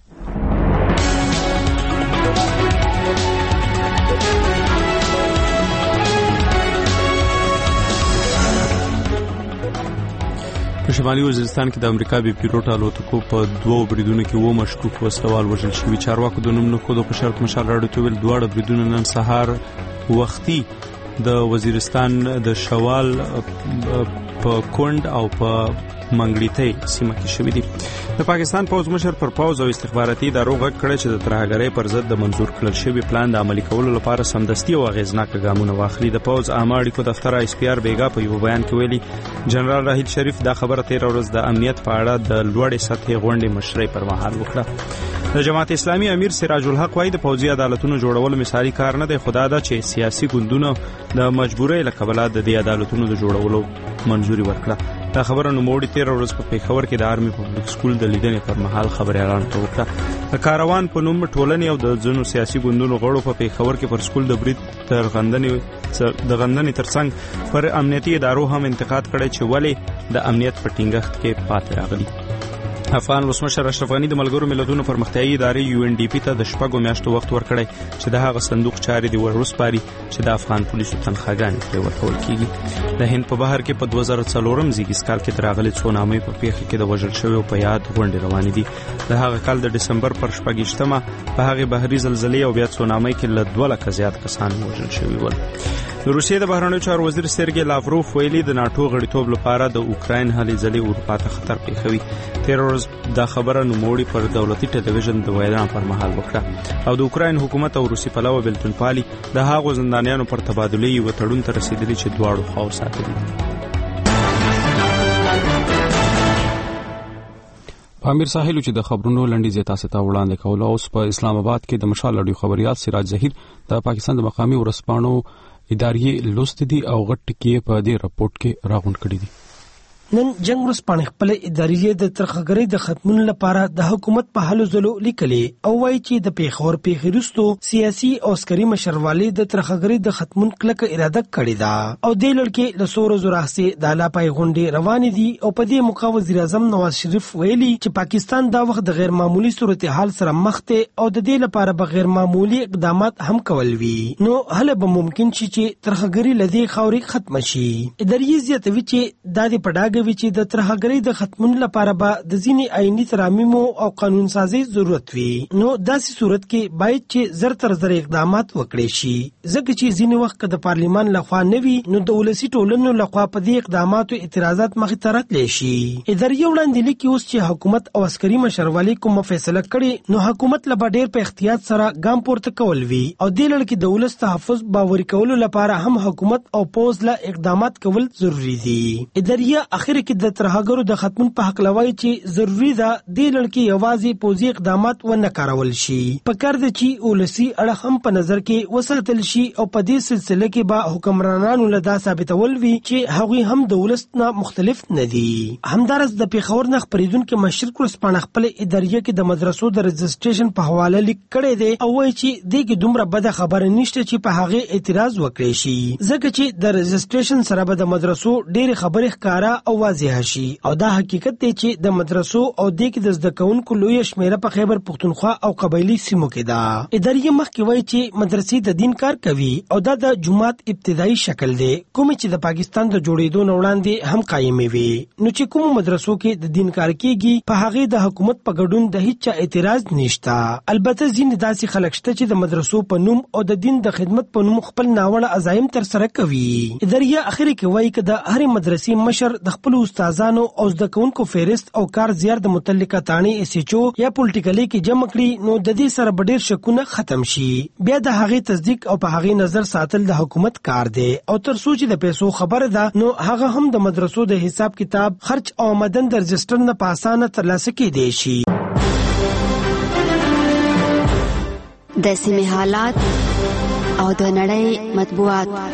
په شمالي وزیرستان کې د امریکا بي پیلوټ الوتکو په دوه بریدونو کې و مشکوک وسلوال وژل شوي. چارواکو د نوم نه خودو په شرط مشال راډیو ته ویل دواړه بریدونه نن سهار وختي د وزیرستان د شوال په کونډ او په منګړیتۍ سیمه کې شوې دي. د پاکستان پوز مشر پر پوز او استخباراتي ادارو غږ کړی چې د ترهګرۍ پر ضد د منظور کړل شوی پلان د عملي کولو لپاره سمدستي او اغیزناک ګامونه واخلي. د پوز عامه اړیکو دفتر آی اس پی آر بیګا په یو بیان کې ویلي جنرال راحیل شریف دا خبره تیر ورځ د امنیت په اړه د لوړې سطحې غونډې مشرۍ پر مهال وکړه. د جماعت اسلامي امیر سراج الحق وايي د پوځي عدالتونو جوړول مثالي کار نه دی، خدا دا چې سیاسي ګوندونه د مجبورۍ له کبله د دې عدالتونو د جوړولو منځوري ورکړه. دا خبره نو موړي تیر ورځ په پیښور کې د آرمي پبلک سکول د لیدنې پر مهال خبريالانو ته وکړه. د کاروان په نوم ټولنې او د ځینو سیاسي ګوندونو غړو په پیښور کې پر سکول د برید تر غندنې د غندنې ترڅنګ پر امنیتي ادارو هم انتقاد کړی چې ولې د امنیت په ټینګښت کې پاتې راغلي. افغان ولسمشر اشرف غنی د ملګرو ملتونو پرمختیایي ادارې یو ان ډي پی ته د شپږو میاشتو وخت ورکړی چې د هغه صندوق چارې دی ورسپاري چې د افغان پولیسو تنخواګانې پرې ورکول کیږي. د هند په بهر کې په دوه زره څلورم زیږیز کال کې راغلي سونامي په پیښه کې د وژل شویو په یاد غونډې روانې دي. د هغه کال د دسمبر پر شپږیشتمه په هغه بحري زلزلې او بیا سونامي کې له دوه لکه زیات کسان وژل شوي ول. د روسیې د بهرنیو چارو وزیر سرګي لاوروف ویلي د ناتو غړیتوب لپاره د اوکراین هلې ځلې اروپا ته خطر پیښوي. تیر ورځ دا خبره نوموړي پر دولتي ټلویزیون د وینا پر مهال وکړه او د اوکراین حکومت او روسي پلوه بلتون پالي د هغو زندانیانو پر تبادلې یو تړون ته رسیدلی چې دواړو خواو ساتلي. په امیر ساحل چې د خبرونو لنډیز تاسو ته وړاندې کول اوس په اسلام آباد کې د مشال اډیو خبريال سراج ظهیر د پاکستان د مقامي ورسپانو ادارې لوست دي او غټ کې په دې راپورټ کې راغونډ کړی دي. نن جنگ ورسپانې خپل ادارې د ترخګرۍ د ختمولو لپاره د حکومت په هلو ځلو لیکلي او وایي چې د پیښور پیښې وروسته سیاسي او عسکري مشروالي د ترخګرۍ د ختمون کلک اراده کړې ده او د لړکې له سور زراحسي د علاپای غونډې روانې دي او په دې موقع وزیر اعظم نواز شریف ویلي چې پاکستان دا وخت د غیر معمولی صورتحال سره مخ ته او د دې لپاره به غیر معمولی اقدامات هم کول وي نو هله به ممکن شي چې ترخګرۍ لدی خوري ختم شي. ادارې زیاتوي چې د دې پډاګ وی چې د ترهګرۍ د ختمون لپاره به د ځینې آئینی ترامیم او قانون سازي ضرورت وي نو داسې صورت کې باید چې زر تر زر اقدامات وکړي شي ځکه چې ځینې وخت د پارلیمان لخوا نه وي نو د ولسی ټولنو لخوا په دې اقداماتو اعتراضات مخې ته راتلی شي. ادارې وړاندې لیکي اوس چې حکومت او عسکري مشروالي کوم فیصله کړي نو حکومت له ډېر په احتیاط سره ګام پورته کول وي او د لړ کې د ولس تحفظ باوري کولو لپاره هم حکومت او پوز له اقدامات کول ضروری دي. ادارې اخر کې د ترهګرو د ختمون په حق لوي چې ضروری ده د لړکی یوازې پوزي اقدامات ونه کارول شي په کار د چی اولسی اړه هم په نظر کې وساتل شي او په دې سلسله کې به حکمرانانو له دا ثابتول وي چې هغوی هم د ولستنه مختلف نه دي. همدارس د پیښور نخ پریدونکو مشرق ورسپانه خپل ادارې کې د مدرسو د رجسټریشن په حواله لیک کړی دی او وایي چې دغه دومره بده خبره نشته چې په هغه اعتراض وکړي شي ځکه چې د رجسټریشن سره به د مدرسو ډېر خبرې ښکارا او واضح شي او دا حقیقت دی چې د مدرسو او د کې د زده کوونکو لوی شمیره په خیبر پختونخوا او قبایلی سیمو کې ده. ادارې مخکې وایي چې مدرسې د دین کار کوي او دا د جماعت ابتدایي شکل دی کوم چې د پاکستان د جوړېدو نه وړاندې هم قائمې وي نو چې کوم مدرسو کې د دین کار کیږي په هغه د حکومت په ګډون د هیڅ اعتراض نشته. البته ځین داسې خلک شته چې د مدرسو په نوم او د دین د خدمت په نوم خپل ناوړه عزایم تر سره کوي. ادارې اخر کې وایي چې د هر مدرسې مشر د خپل خپل استادانو او زده کوونکو فهرست او کار زیار د متعلقه تانې اس ایچ او یا پولیټیکلی کې جمع کړي نو د دې سره ډېر شکونه ختم شي. بیا د هغې تصدیق او په هغې نظر ساتل د حکومت کار دی او تر څو چې د پیسو خبره ده نو هغه هم د مدرسو د حساب کتاب خرچ او آمدن د رجسټر نه په اسانه ترلاسه کېدی شي. د سیمې حالات او د نړۍ مطبوعات.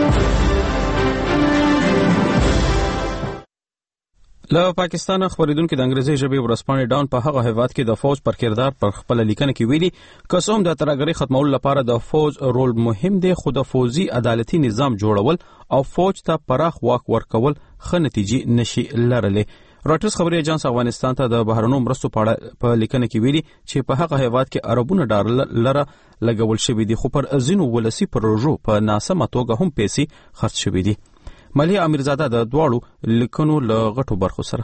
له پاکستان خبرېدونکو د انګریزي ژبې ورځپاڼې ډاون په هغه هیواد کې د فوج پر کردار پر خپل لیکنه کې ویلي که څه هم د ترهګرۍ ختمولو لپاره د فوج رول مهم دی خو د فوجي عدالتي نظام جوړول او فوج ته پراخ واک ورکول ښه نتیجې نشي لرلی. راټرز خبري اژانس افغانستان ته د بهرنیو مرستو په اړه په لیکنه کې ویلي چې په هغه هیواد کې اربونه ډالر لره لګول شوي دي خو پر ځینو ولسي پروژو په ناسمه توګه هم پیسې خرڅ شوي دي. مالیه امیرزاده د دواړو لیکنو له غټو برخو سره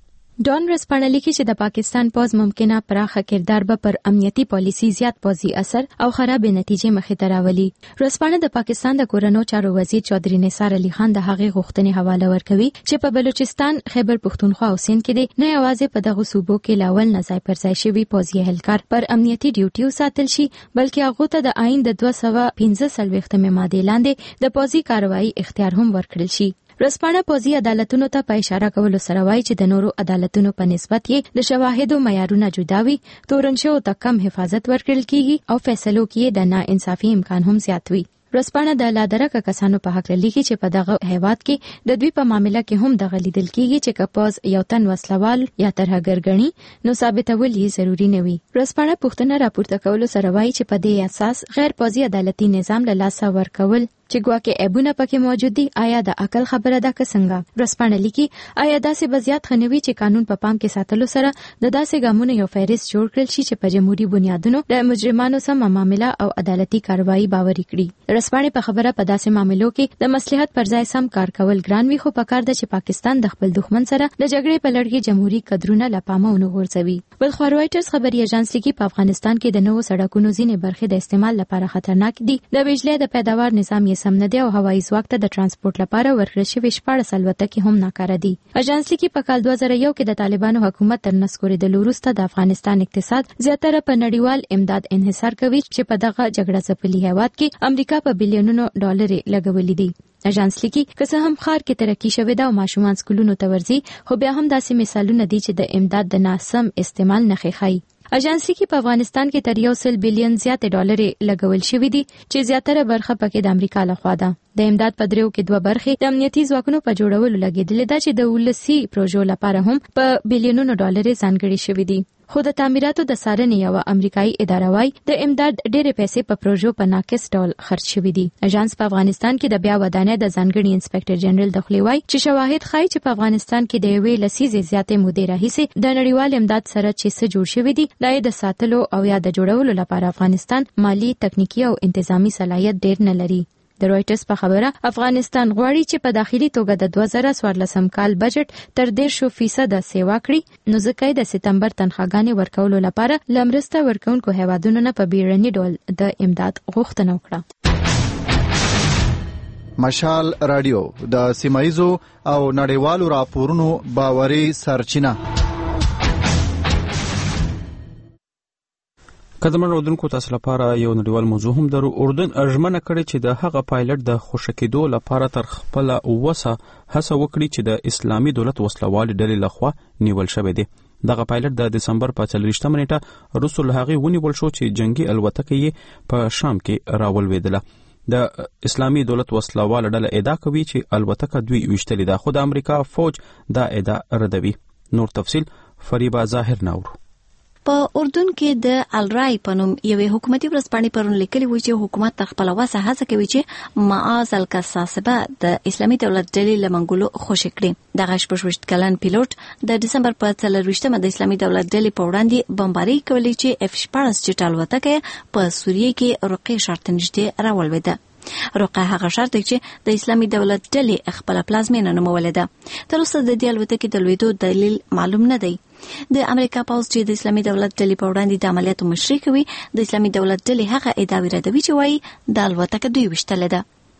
ډان ورځپاڼه لیکي چې د پاکستان پوز ممکنه پراخه کردار به پر امنیتي پالیسي زیات پوزي اثر او خراب نتیجې مخې ته راولي. ورځپاڼه د پاکستان د کورونو چارو وزیر چودري نثار علي خان د هغې غوښتنې حواله ورکوي چې په بلوچستان، خیبر پښتونخوا او سند کې د نه یوازې په دغه صوبو کې لاول نه ځای پر ځای شوي پوزي اهلکار پر امنیتي ډیوټي وساتل شي بلکې هغه ته د آئین د دوه سوه پنځه څلوېښتمې مادې لاندې د پوزي کاروایی اختیار هم ورکړل شي. ورځپاڼه پوزي عدالتونو ته په اشاره کولو سره وایي چې د نورو عدالتونو په نسبت یې د شواهدو معیارونه جدا وي، تورنشو ته کم حفاظت ورکړل کیږي او فیصلو کې د ناانصافي امکان هم زیات وي. ورځپاڼه د لادرکه کسانو په حق لیکي چې په دغه هیواد کې د دوی په معاملې کې هم دغه لیدل کیږي چې کپاز یو تن وسلوال یا ترهګر ګڼي نو ثابتول یې ضروری نه وي. ورځپاڼه پوښتنه راپورته کولو سره وایي چې په دې اساس غیر پوزي عدالتي نظام له لاسه ورکول چې ګواکې ایبونه پکې موجود دي آیا د عقل خبره ده که څنګه؟ ورځپاڼه لیکي آیا داسې به زیات ښه نه وي چې قانون په پام کې ساتلو سره د داسې ګامونو یو فهرست جوړ کړل شي چې په جمهوري بنیادونو د مجرمانو سم معامله او عدالتي کاروایی باوري کړي. ورځپاڼې په خبره په داسې معاملو کې د مصلحت پر ځای سم کار کول ګران وي خو پکار ده چې پاکستان د خپل دښمن سره د جګړې په لړ کې جمهوري قدرونه له پامه ونه غورځوي. بلخوا روایټرز خبري اژانس لیکي په افغانستان کې د نوو سړکونو ځینې برخې د استعمال لپاره خطرناک دي. د بجلی د پیداوار نظام یې سم نه دی او هوایي ځواک ته د ترانسپورت لپاره ورکړل شوي شپاړس الوتکې هم ناکاره دي. اژانس لیکي په کال دوه زره یو کې د طالبانو حکومت تر نسکورېدلو وروسته د افغانستان اقتصاد زیاتره په نړیوال امداد انحصار کوي چې په دغه جګړه ځپلي هیواد کې امریکا په بلیونونو ډالر لګولي دي. اژانس لیکي که څه هم ښار کې ترقي شوې ده او ماشومان سکولونو ته ورځي خو بیا هم داسې مثالونه دي چې د امداد د ناسم استعمال نښې ښيي. اژانس لیکي په افغانستان کې تر یو سل بلیون زیاتې ډالر لګول شوي دي چې زیاتره برخه پکې د امریکا لخوا ده. د امداد په دریو کې دوه برخې د امنیتي ځواکونو په جوړولو لګېدلې ده چې د ولسي پروژو لپاره هم په بلیونونو ډالر ځانګړي شوي دي. خو د تعمیراتو د څارنې یوه امریکایي اداره وایي د امداد ډېرې پیسې په پروژو په ناقص ډول خرڅ شوي دي. اژانس په افغانستان کې د بیا ودانۍ د ځانګړي انسپکټر جنرال د خولې وایي چې شواهد ښایي چې په افغانستان کې د یوې لسیزې زیاتې مودې راهیسې د نړیوال امداد سره چې څه جوړ شوي دي دا یې د ساتلو او یا د جوړولو لپاره افغانستان مالی، تکنیکی او انتظامی صلاحیت ډېر نه لري. د روایټرز په خبره افغانستان غواړي چې په داخلي توګه د دوه زره څوارلسم کال بجټ تر دېرشو فیصده سیوا کړي نو ځکه یې د سپتمبر تنخواګانې ورکولو لپاره له مرسته ورکوونکو هیوادونو نه په بیړني ډول د امداد غوښتنه وکړه. مشال رادیو د سیمایزو او نړیوالو راپورونو باوري سرچینه. قدرمن اردوونکو تاسو لپاره یو نړیوال موضوع هم درو. اردن ارجمنه کړي چې د هغه پایلټ د خوشکېدو لپاره تر خپل وسه هڅه وکړي چې د اسلامي دولت وسلوال ډلې لخوا نیول شوی دی. دغه پایلټ د دسمبر په څلوېښتمه نیټه رسول هغه ونیول شو چې جنگي الوتکه یې په شام کې راولوېدله. د اسلامي دولت وسلوال ډله ادعا کوي چې الوتکه دوی ویشتلې ده خو د امریکا فوج دا ادعا ردوي. نور تفصیل فریبا ظاهر ناور. په اردن کې د الرای په نوم یوې حکومتي ورځپاڼې پرون لیکلي و چې حکومت د خپل وسه هڅه کوي چې معاذ الکساسبه د اسلامي دولت ډلې له منګولو خوشې کړي. دغه شپږ کلن پیلوټ د دسمبر په څلرویشتمه د اسلامي دولت ډلې په وړاندې بمباري کولې چې اف شپاړس جټ الوتکه په سوریه کې رقې شرط نږدې راولوېده. رقه هغه شرط چې د اسلامي دولت ډلې خپل پلازمینه نومولې ده. تر اوسه د دې الوتکې د لوېدو دلیل معلوم نه دی. د امریکا پوز چې د اسلامي دولت ډلې په وړاندې د عملیاتو مشري کوي د اسلامي دولت ډلې هغه ادعاوې ردوي چې وایي د الوتکه دوی وشتلې ده.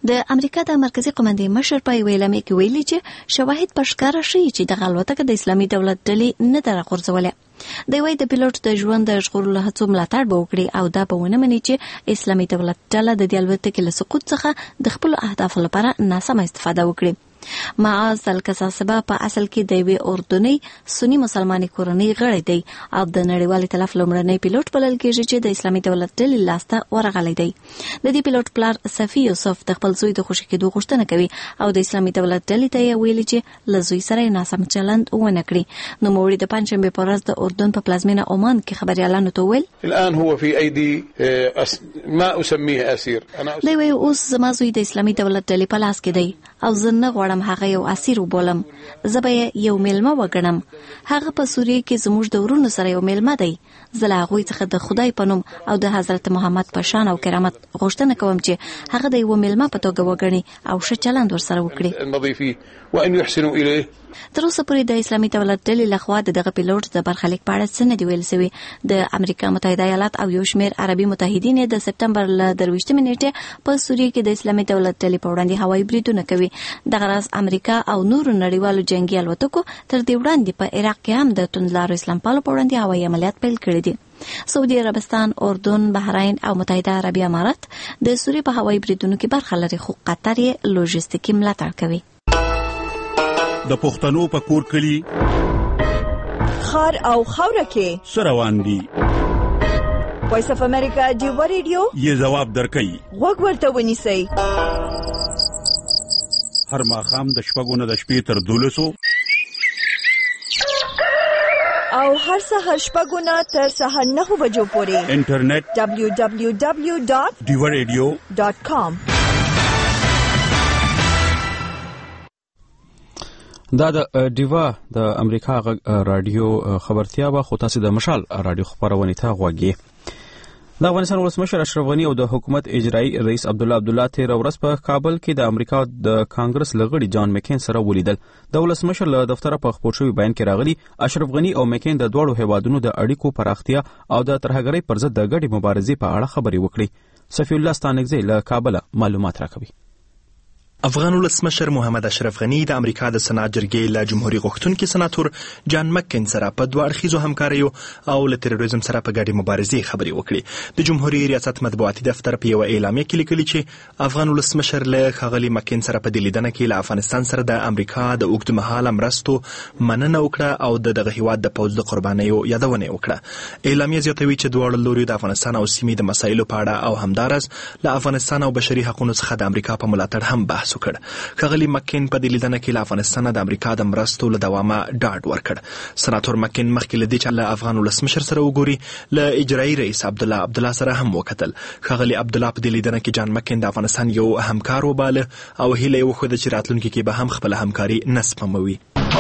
د امریکا د مرکزی قومندې مشر په ویلامې کې ویلي چې شواهد په ښکاره ښیي چې د الوتکه د اسلامي دولت ډلې نه ده راغورځولې. دوی وايي د پیلوټ د ژوند د ژغورلو هڅو ملاتړ به وکړي او دا به ونه مني چې اسلامي دولت ډله د دې الوتکې له سقوط څخه د خپلو اهدافو لپاره ناسمه استفاده وکړي. معاذ الکساسبه په اصل کې د یوې اردني سنی مسلمانې کورنۍ غړی دی او د نړیوال ائتلاف لومړنی پیلوټ بلل کېږي چې د اسلامي دولت ډلې لاسته ورغلی دی. د دې پیلوټ پلار صفي یوسف د خپل زوی د خوشي کېدو غوښتنه کوي او د اسلامي دولت ډلې ته یې ویلي چې له زوی سره یې ناسم چلند ونه کړي. نوموړي د پنجشنبې په ورځ د اردن په پلازمینه عمان کې خبريالانو ته وویل الان هو في ايدي ما اسميه اسير. دوی وايي اوس زما زوی د اسلامي دولت ډلې په لاس کې دی او زه نه غواړم هغه یو اسیر وبولم. زه به یو میلمه وګڼم. هغه په سوریه کې زموږ د ورونو سره یو میلمه دی. زه له هغوی څخه د خدای په نوم او د حضرت محمد په شان او کرامت غوښتنه کوم چې هغه د یو میلمه په توګه وګڼي او ښه چلند ورسره وکړي. وان يحسنوا اليه. تر اوسه پورې د اسلامي دولت ډلې لخوا دغه پیلوټ د برخلیک په اړه څه نه دی ویل شوی. د امریکا متحده ایالات او یو شمېر عربي متحدین د سپتمبر له درویشتمې نیټې په سوریه کې د اسلامي دولت ډلې په وړاندې هوایي بریدونه کوي. دغه راز امریکا او نورو نړیوالو جنگي الوتکو تر دې وړاندې په عراق کې هم د توندلارو اسلام پالو په وړاندې هوایي عملیات پیل کړي دي. سعودي عربستان، اردن، بحرین او متحده عربي امارات د سوریه په هوایي بریدونو کې برخه لري، خو قطر یې لوجستیکي ملاتړ کوي. د پښتنو په کور کلی خار او خوره کې سروان دي. وایس اف امریکا ډیو ریډیو یې جواب درکړي. وګ ورته ونیسئ. هر ماښام د شپږو نه د شپې تر دولسو او هر سهار شپږو نه تر سهار نهو بجو پورې انټرنیټ دبلیو دبلیو دبلیو ډاٹ ډیو ریډیو ډاٹ کام. دا د ډیوا د امریکا رادیو خبرتیا به خو تاسو د مشال رادیو خبرونه ته غوږی. د افغانستان ولسمشر اشرف غنی او د حکومت اجرایی رئیس عبدالله عبدالله تیر ورځ په کابل کې د امریکا د کانګرس لغړي جان مکین سره ولیدل. د ولسمشر له دفتر په خبر شوی بیان کې راغلی اشرف غنی او مکین د دوړو هیوادونو د اړیکو پراختیا او د ترهګرۍ پر ضد د ګډې مبارزې په اړه خبرې وکړي. صفی الله ستانکزی له کابل معلومات راکوي. افغان ولسمشر محمد اشرف غنی د امریکا د سنات جرګې له جمهوریت غوښتونکي سناتور جان مکین سره په دوه اړخیزو همکاریو او له تروریزم سره په ګډې مبارزې خبرې وکړې. د جمهوریت ریاست مطبوعاتي دفتر په یو اعلامیه کې لیکلي چې افغان ولسمشر له ښاغلي مکین سره په دې لیدنه کې له افغانستان سره د امریکا د اوږدمهاله مرستو مننه وکړه او د دغه هیواد د پوځ د قربانیو یادونه وکړه. اعلامیه زیاتوي چې دواړه لوري د افغانستان او سیمې د مسایلو په اړه او همدارس له افغانستان او بشري حقوقو څخه د امریکا په ملاتړ هم بحث وکړ. ښاغلي مکین په دې لیدنه کې له افغانستان د امریکا د مرستو له دوامه ډاډ ورکړ. سناتور مکین مخکې له دې چې له افغان ولسمشر سره وګوري له اجرایی رئیس عبدالله عبدالله سره هم وکتل. ښاغلي عبدالله په دې لیدنه کې جان مکین د افغانستان یو همکار وباله او هیله یې وښوده چې راتلونکي کې به هم خپله همکاري نه سپموي.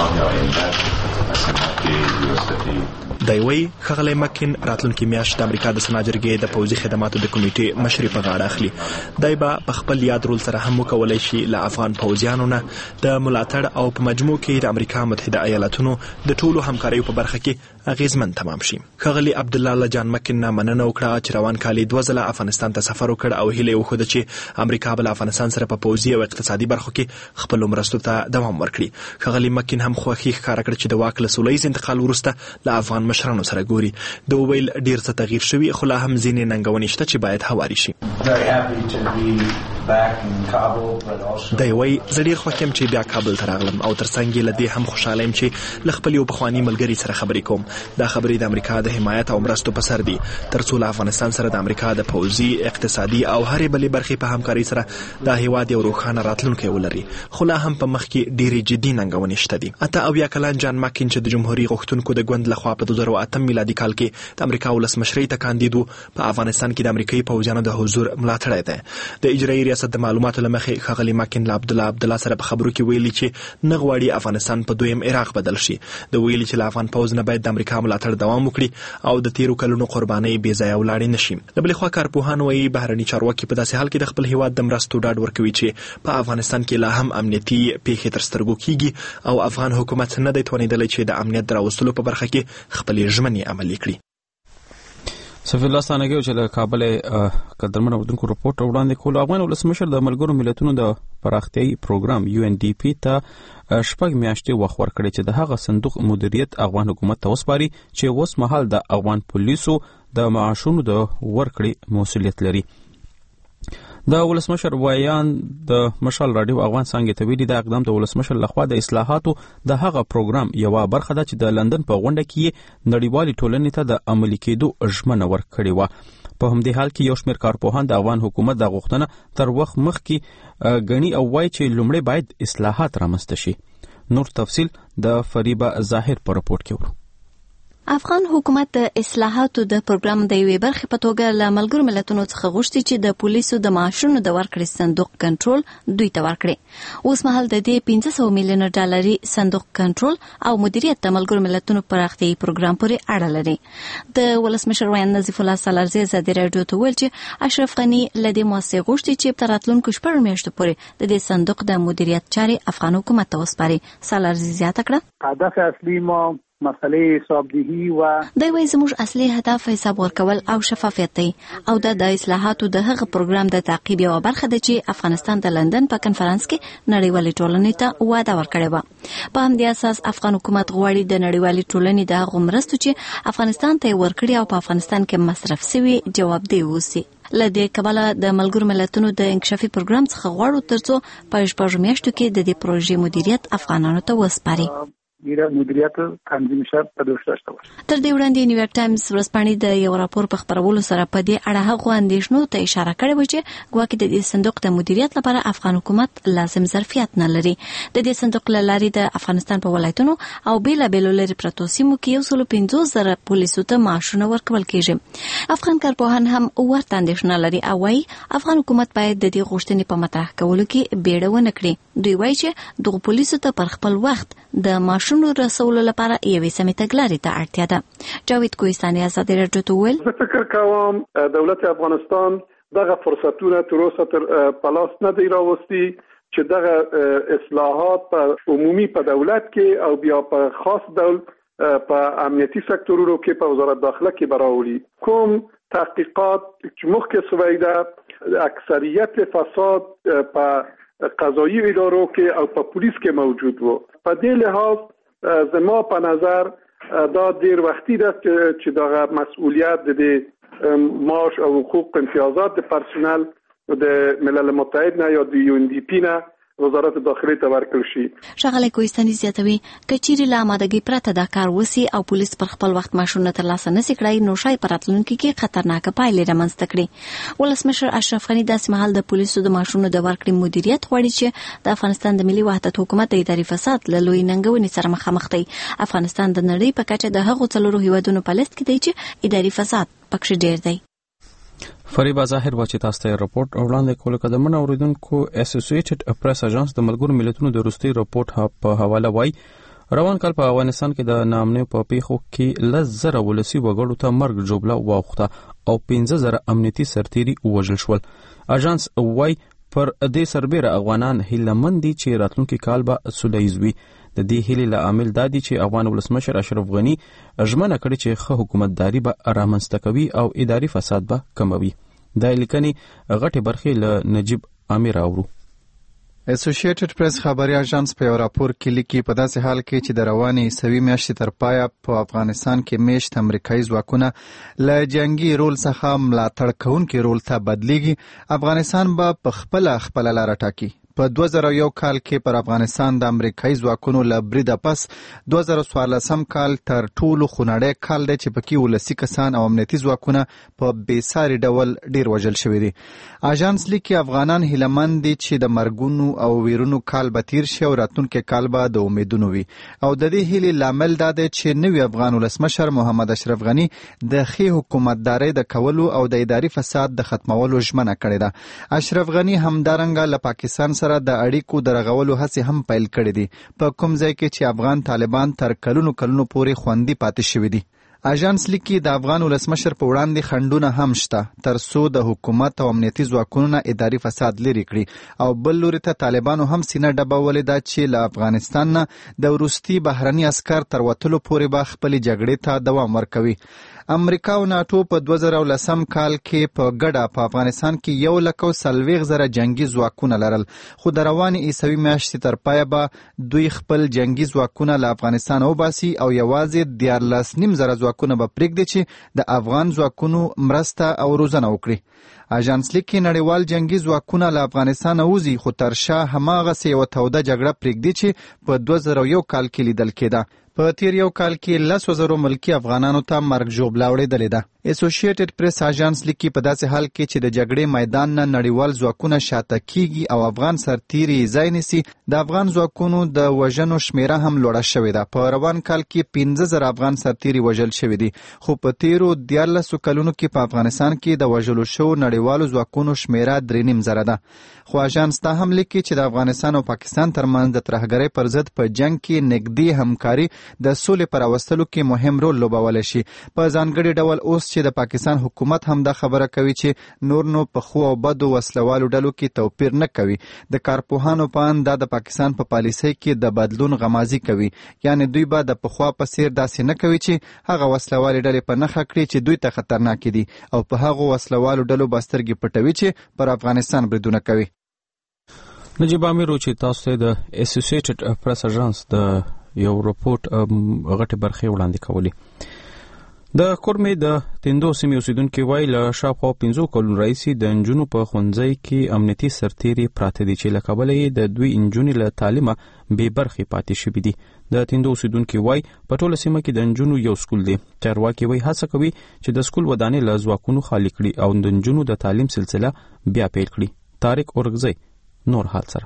دی وايي ښاغلی مکین راتلونکي میاشت د امریکا د سنات جرګې د پوځي خدماتو د کمیټې مشري په غاړه اخلي. دی به په خپل یاد رول سره هم وکولی شي له افغان پوځیانو نه د ملاتړ او په مجموع کې د امریکا متحده ایالاتونو د ټولو همکاریو په برخه کې اغیزمن تمام شي. ښاغلي عبدالله له جان مکین نه مننه وکړه چې روان کال یې دوه ځله افغانستان ته سفر وکړ او هیله یې وښوده چې امریکا به له افغانستان سره په پوځي او اقتصادي برخو کې خپلو مرستو ته دوام ورکړي. ښاغلي مکین هم خوښي ښکاره کړه چې د واک له سوله ییز انتقال وروسته له افغان مشرانو سره ګوري. د وویل ډیر څه تغییر شوي خو لا هم ځینې ننګونې شته چې باید هواري شي. دی وايي زه ډیر خوښ یم چې بیا کابل ته راغلم او ترڅنګ یې له دې هم خوشحاله یم چې له خپل یو پخواني ملګري سره خبرې کوم. دا خبرې د امریکا د حمایت او مرستو په سر دي تر څو له افغانستان سره د امریکا د پوځي، اقتصادي او هرې بلې برخې په همکارۍ سره دا هیواد یو روښانه راتلونکی ولري. خو لا هم په مخ کې ډېرې جدي ننګونې شته دي. اته اویا کلن جان مکین چې د جمهوریت غوښتونکو د ګوند لخوا په دوه زره اتم میلادي کال کې د امریکا ولسمشرۍ ته کاندید و په افغانستان کې د امریکایي پوځیانو د حضور ملاتړی دی. د اجرایي ریاست د معلوماتو له مخې ښاغلي مکین له عبدالله عبدالله سره په خبرو کې ویلي چې نه غواړي افغانستان په دویم عراق بدل شي. د ویلي چې له افغان پوځ نه باید د امریکا ملاتړ دوام وکړي او د تیرو کلونو قربانۍ بې ځایه ولاړې نه شي. له بلې خوا کارپوهان وایي بهرني چارواکي په داسې حال کې د خپل هیواد د مرستو ډاډ ورکوي چې په افغانستان کې لا هم امنیتي پیښې تر سترګو کیږي او افغان حکومت نه دی توانېدلی چې د امنیت د راوستلو په برخه کې خپلې ژمنې عملي کړي. سفیر الله ستانګو چې له کابل قدرمن اردوونکو رپورټ وړاندې کول. افغان ولسمشر د ملګرو ملتونو د پراختیايي پروګرام یو ان ډي پی ته شپږ میاشتې وخت ورکړي چې د هغه صندوق مدیریت افغان حکومت ته وسپاري چې اوس مهال د افغان پولیسو د معاشونو د ورکړې مسؤلیت لري. د ولسمشر ویان د مشال رادیو افغان څنګه ته ویلي د اقدام د ولسمشر لخوا د اصلاحاتو د هغه پروګرام یو برخه ده چې د لندن په غونډه کې نړیوالې ټولنې ته د عملي کېدو ژمنه ورکړې و. په همدې حال کې یو شمېر کارپوهان د افغان حکومت د غوښتنه تر وخت مخکې غني او وایي چې لومړی باید اصلاحات رامنځته شي. نور تفصیل د فریبه ظاهر په رپورټ کې ورو. افغان حکومت د اصلاحاتو د پروګرام د یوې برخې په توګه له ملګرو ملتونو څخه غوښتي چې د پولیسو د معاشونو د ورکړې صندوق کنټرول دوی ته ورکړي. اوس مهال د دې پنځه سوه میلیونه ډالري صندوق کنټرول او مدیریت د ملګرو ملتونو پراختیايي پروګرام پورې اړه لري. د ولسمشر ویان نظیف الله سالارزی ازادي راډیو ته ویل چې اشرف غني له دې مؤسسې غوښتي چې په راتلونکو شپږ میاشتو پورې د دې صندوق د مدیریت چارې افغان حکومت ته وسپاري. سالارزی زیاته کړه هدف اصلي ما مسئله حسابدهی و د وای زموږ اصلي هدف حساب ورکول او شفافیت دی او د اصلاحاتو د هغه پروګرام د تعقیب یو برخه ده چې افغانستان د لندن په کنفرانس کې نړیوالې ټولنې ته وعده ورکړې و. په همدې اساس افغان حکومت غواړي د نړیوالې ټولنې د هغو مرستو چې افغانستان ته ورکړي او په افغانستان کې مصرف شوی جوابدeh ووسي. لدې کبله د ملګرو ملتونو د انکشافي پروګرام څخه غواړو ترڅو په شپږ میاشتو کې د دې پروژې مدیریت افغانانو ته وسپاري. میره مدیریت تنظیم شد په داشته باشه. تر دې وړاندې نیویارک ټایمز ورځپاڼې د یو راپور په خبرولو سره په دې اړه هغه اندېښنو ته اشاره کړې و چې ګواکې د دې صندوق د مدیریت لپاره افغان حکومت لازم ظرفیت نه لري. د دې صندوق له لارې د افغانستان په ولایتونو او بیلابېلو لرې پرتو سیمو کې یو سل پنځوس زره پولیسو ته معاشونه ورکول کېږي. افغان کارپوهان هم ورته اندېښنه لري او وايي افغان حکومت باید د دې غوښتنې په مطرح کولو کې بیړه ونه کړي. دوی وايي چې دغه پولیسو ته پر خپل وخت د معاشونو رسولو لپاره یوې سمې تګلارې ته اړتیا ده. جاوید کوهستاني ازادي راډیو ته ویل زه فکر کوم دولت افغانستان دغه فرصتونه تر اوسه تر پلاس نه دی راوستي چې دغه اصلاحات په عمومي په دولت کې او بیا په خاص ډول په امنیتي سکتورونو کې په وزارت داخله کې براولي. کوم تحقیقات چې مخکې سوی ده اکثریت فساد په قضایي ادارو کې او په پولیس کې موجود وو. په دې لحاظ زما په نظر دا ډیر وختي ده چې دغه مسؤلیت د معاش او حقوق امتیازات د پرسونل د ملل متحد نه یا د یو ان ډي پی نه وزارت داخلي ته ورکړل شي. شغله کوهستاني زیاتوي کچيري لا آمادګي پرته د کار وسی او پولیس پر خپل وخت ماشونه تر لاسه نسی کړای نو شای پراتلونکو کې خطرناک پایلې رامنځته کړي. ولسمشر اشرف غني د سمحال د پولیسو د ماشونو د ورکړې مدیریت غواړي چې د افغانستان د ملي وحدت حکومت د اداري فساد له لوی ننګونې سره مخامخ دی. افغانستان د نړۍ په کچه د هغو څلورو هیوادونو په لیست کې دی چې اداري فساد پکې ډیر دی. فریبه ظاهر و چې تاسو ته رپورټ وړاندې کول کده اوریدونکو اسوسییټډ پریس اژانس د ملګرو ملتونو د روسي رپورټ په حواله وایي روان کال په افغانستان کې د نامنې په پیښو کې لزر ولسی وګړو ته مرګ جوړه واوخته او پنځه زره امنیتي سرتيري وژل شول. اژانس وایي پر دې سربېره افغانان هیلمن دي چې راتلونکي کال به سولهییز وي. د دې هیلې له عامل دادي چې افغان ولسمشر اشرف غني ژمنه کړې چې ښه حکومتداري به رامنځته کوي او اداري فساد به کموي. دا لیکنې غټه برخه له نجیب امیر اورو. اسوسییټډ پریس خبري اژانس په یو راپور کې لیکي په داسې حال کې چې د رواني سوي میاشتې تر پایه په افغانستان کې میشت امریکایي ځواکونه له جنگي رول څخه ملاتړ کوونکي رول ته بدليږي افغانستان به په خپل خپل لار ټاکي. په دوه زره یو کال کې پر افغانستان د امریکایي ځواکونو له بریده پس دوه زره څوارلسم کال تر ټولو خونړی کال دی چې پکې ولسي کسان او امنیتي ځواکونه په بېساري ډول ډیر وژل شوي دي. اژانس لیکي افغانان هیلهمند دي چې د مرګونو او ویرونو کال به تیر شي او راتلونکي کال به د امیدونو وي او د دې هیلې لامل دا دی چې نوی افغان ولسمشر محمد اشرف غني د ښې حکومتدارۍ د کولو او د اداري فساد د ختمولو ژمنه کړې ده. اشرف غني همدارنګه له پاکستان سره د اړیکو د رغولو هڅې هم پیل کړې دي په کوم ځای کې چې افغان طالبان تر کلونو کلونو پورې خوندي پاتې شوي دي. اژانس لیکي د افغان ولسمشر په وړاندې خنډونه هم شته تر څو د حکومت او امنیتي ځواکونو نه اداري فساد لري کړي او بل لوري ته طالبانو هم سینه ډبولې ده چې له افغانستان نه د وروستي بهرني عسکر تر وتلو پورې به خپلې جګړې ته دوام ورکوي. امریکا او ناتو په دوه زره لسم کال کې په ګډه په افغانستان کې یو لک او څلوېښت زره جنگي ځواکونه لرل، خو د روانې عیسوي میاشتې تر پایه به دوی خپل جنگي ځواکونه له افغانستان وباسي او یوازې دیارلس نیم زره ځواکونه به پرېږدي چې د افغان ځواکونو مرسته او روزنه وکړي. اژانس لیکي نړیوال جنگي ځواکونه له افغانستان وځي، خو تر شا هماغسې یوه توده جګړه پرېږدي چې په دوه زره یو کال کې لیدل کېده. په تیر یو کال کې لسو زرو ملکي افغانانو ته مرګ ژوبله وړېدلې ده. اسوسییټډ پریس اژانس لیکي په داسې حال کې چې د جګړې میدان نه نړیوال ځواکونه شاته کیږي او افغان سرتیري ځای نیسي، د افغان ځواکونو د وژنو شمیره هم لوړه شوې ده. په روان کال کې پنځه زره افغان سرتیري وژل شوي دي، خو په تیرو دیارلسو کلونو کې په افغانستان کې د وژلو شوو نړیوالو ځواکونو شمیره درې نیم زره ده. خو اژانس دا هم لیکي چې د افغانستان او پاکستان ترمنځ د ترهګرۍ پر ضد په جنگ کې نږدې همکاري د سولې پر راوستلو کې مهم رول لوبولی شي. په ځانګړي ډول اوس چې د پاکستان حکومت هم دا خبره کوي چې نور نو په ښو او بدو وسلوالو ډلو کې توپیر نه کوي. د کارپوهانو په اند دا د پاکستان په پالیسۍ کې د بدلون غمازي کوي، یعنی دوی به د پخوا په څیر داسې نه کوي چې هغه وسلوالې ډلې په نښه کړي چې دوی ته خطرناکې دي او په هغو وسلوالو ډلو به سترګې پټوي چې پر افغانستان بریدونه کوي. نجیب امیر چې تاسو ته د اسوسییټډ پریس اژانس د یو رپورت غټه برخه وړاندې کولی. د کورمې د تندو سیمې اوسیدونکو وایي له شاوخوا پنځو کلونو راهیسې د نجونو په ښوونځي کې امنیتي سرتیري پراته دي چې له کبله یې د دوی نجونې له تعلیمه بې برخې پاتې شوي دي. د تندو اوسیدونکو وایي په ټوله سیمه کې د نجونو یو سکول دی. چارواکي وایي هڅه کوي چې د سکول ودانۍ له ځواکونو خالي کړي او د نجونو د تعلیم سلسله بیا پیل کړي. طارق اورګزی نور حال سره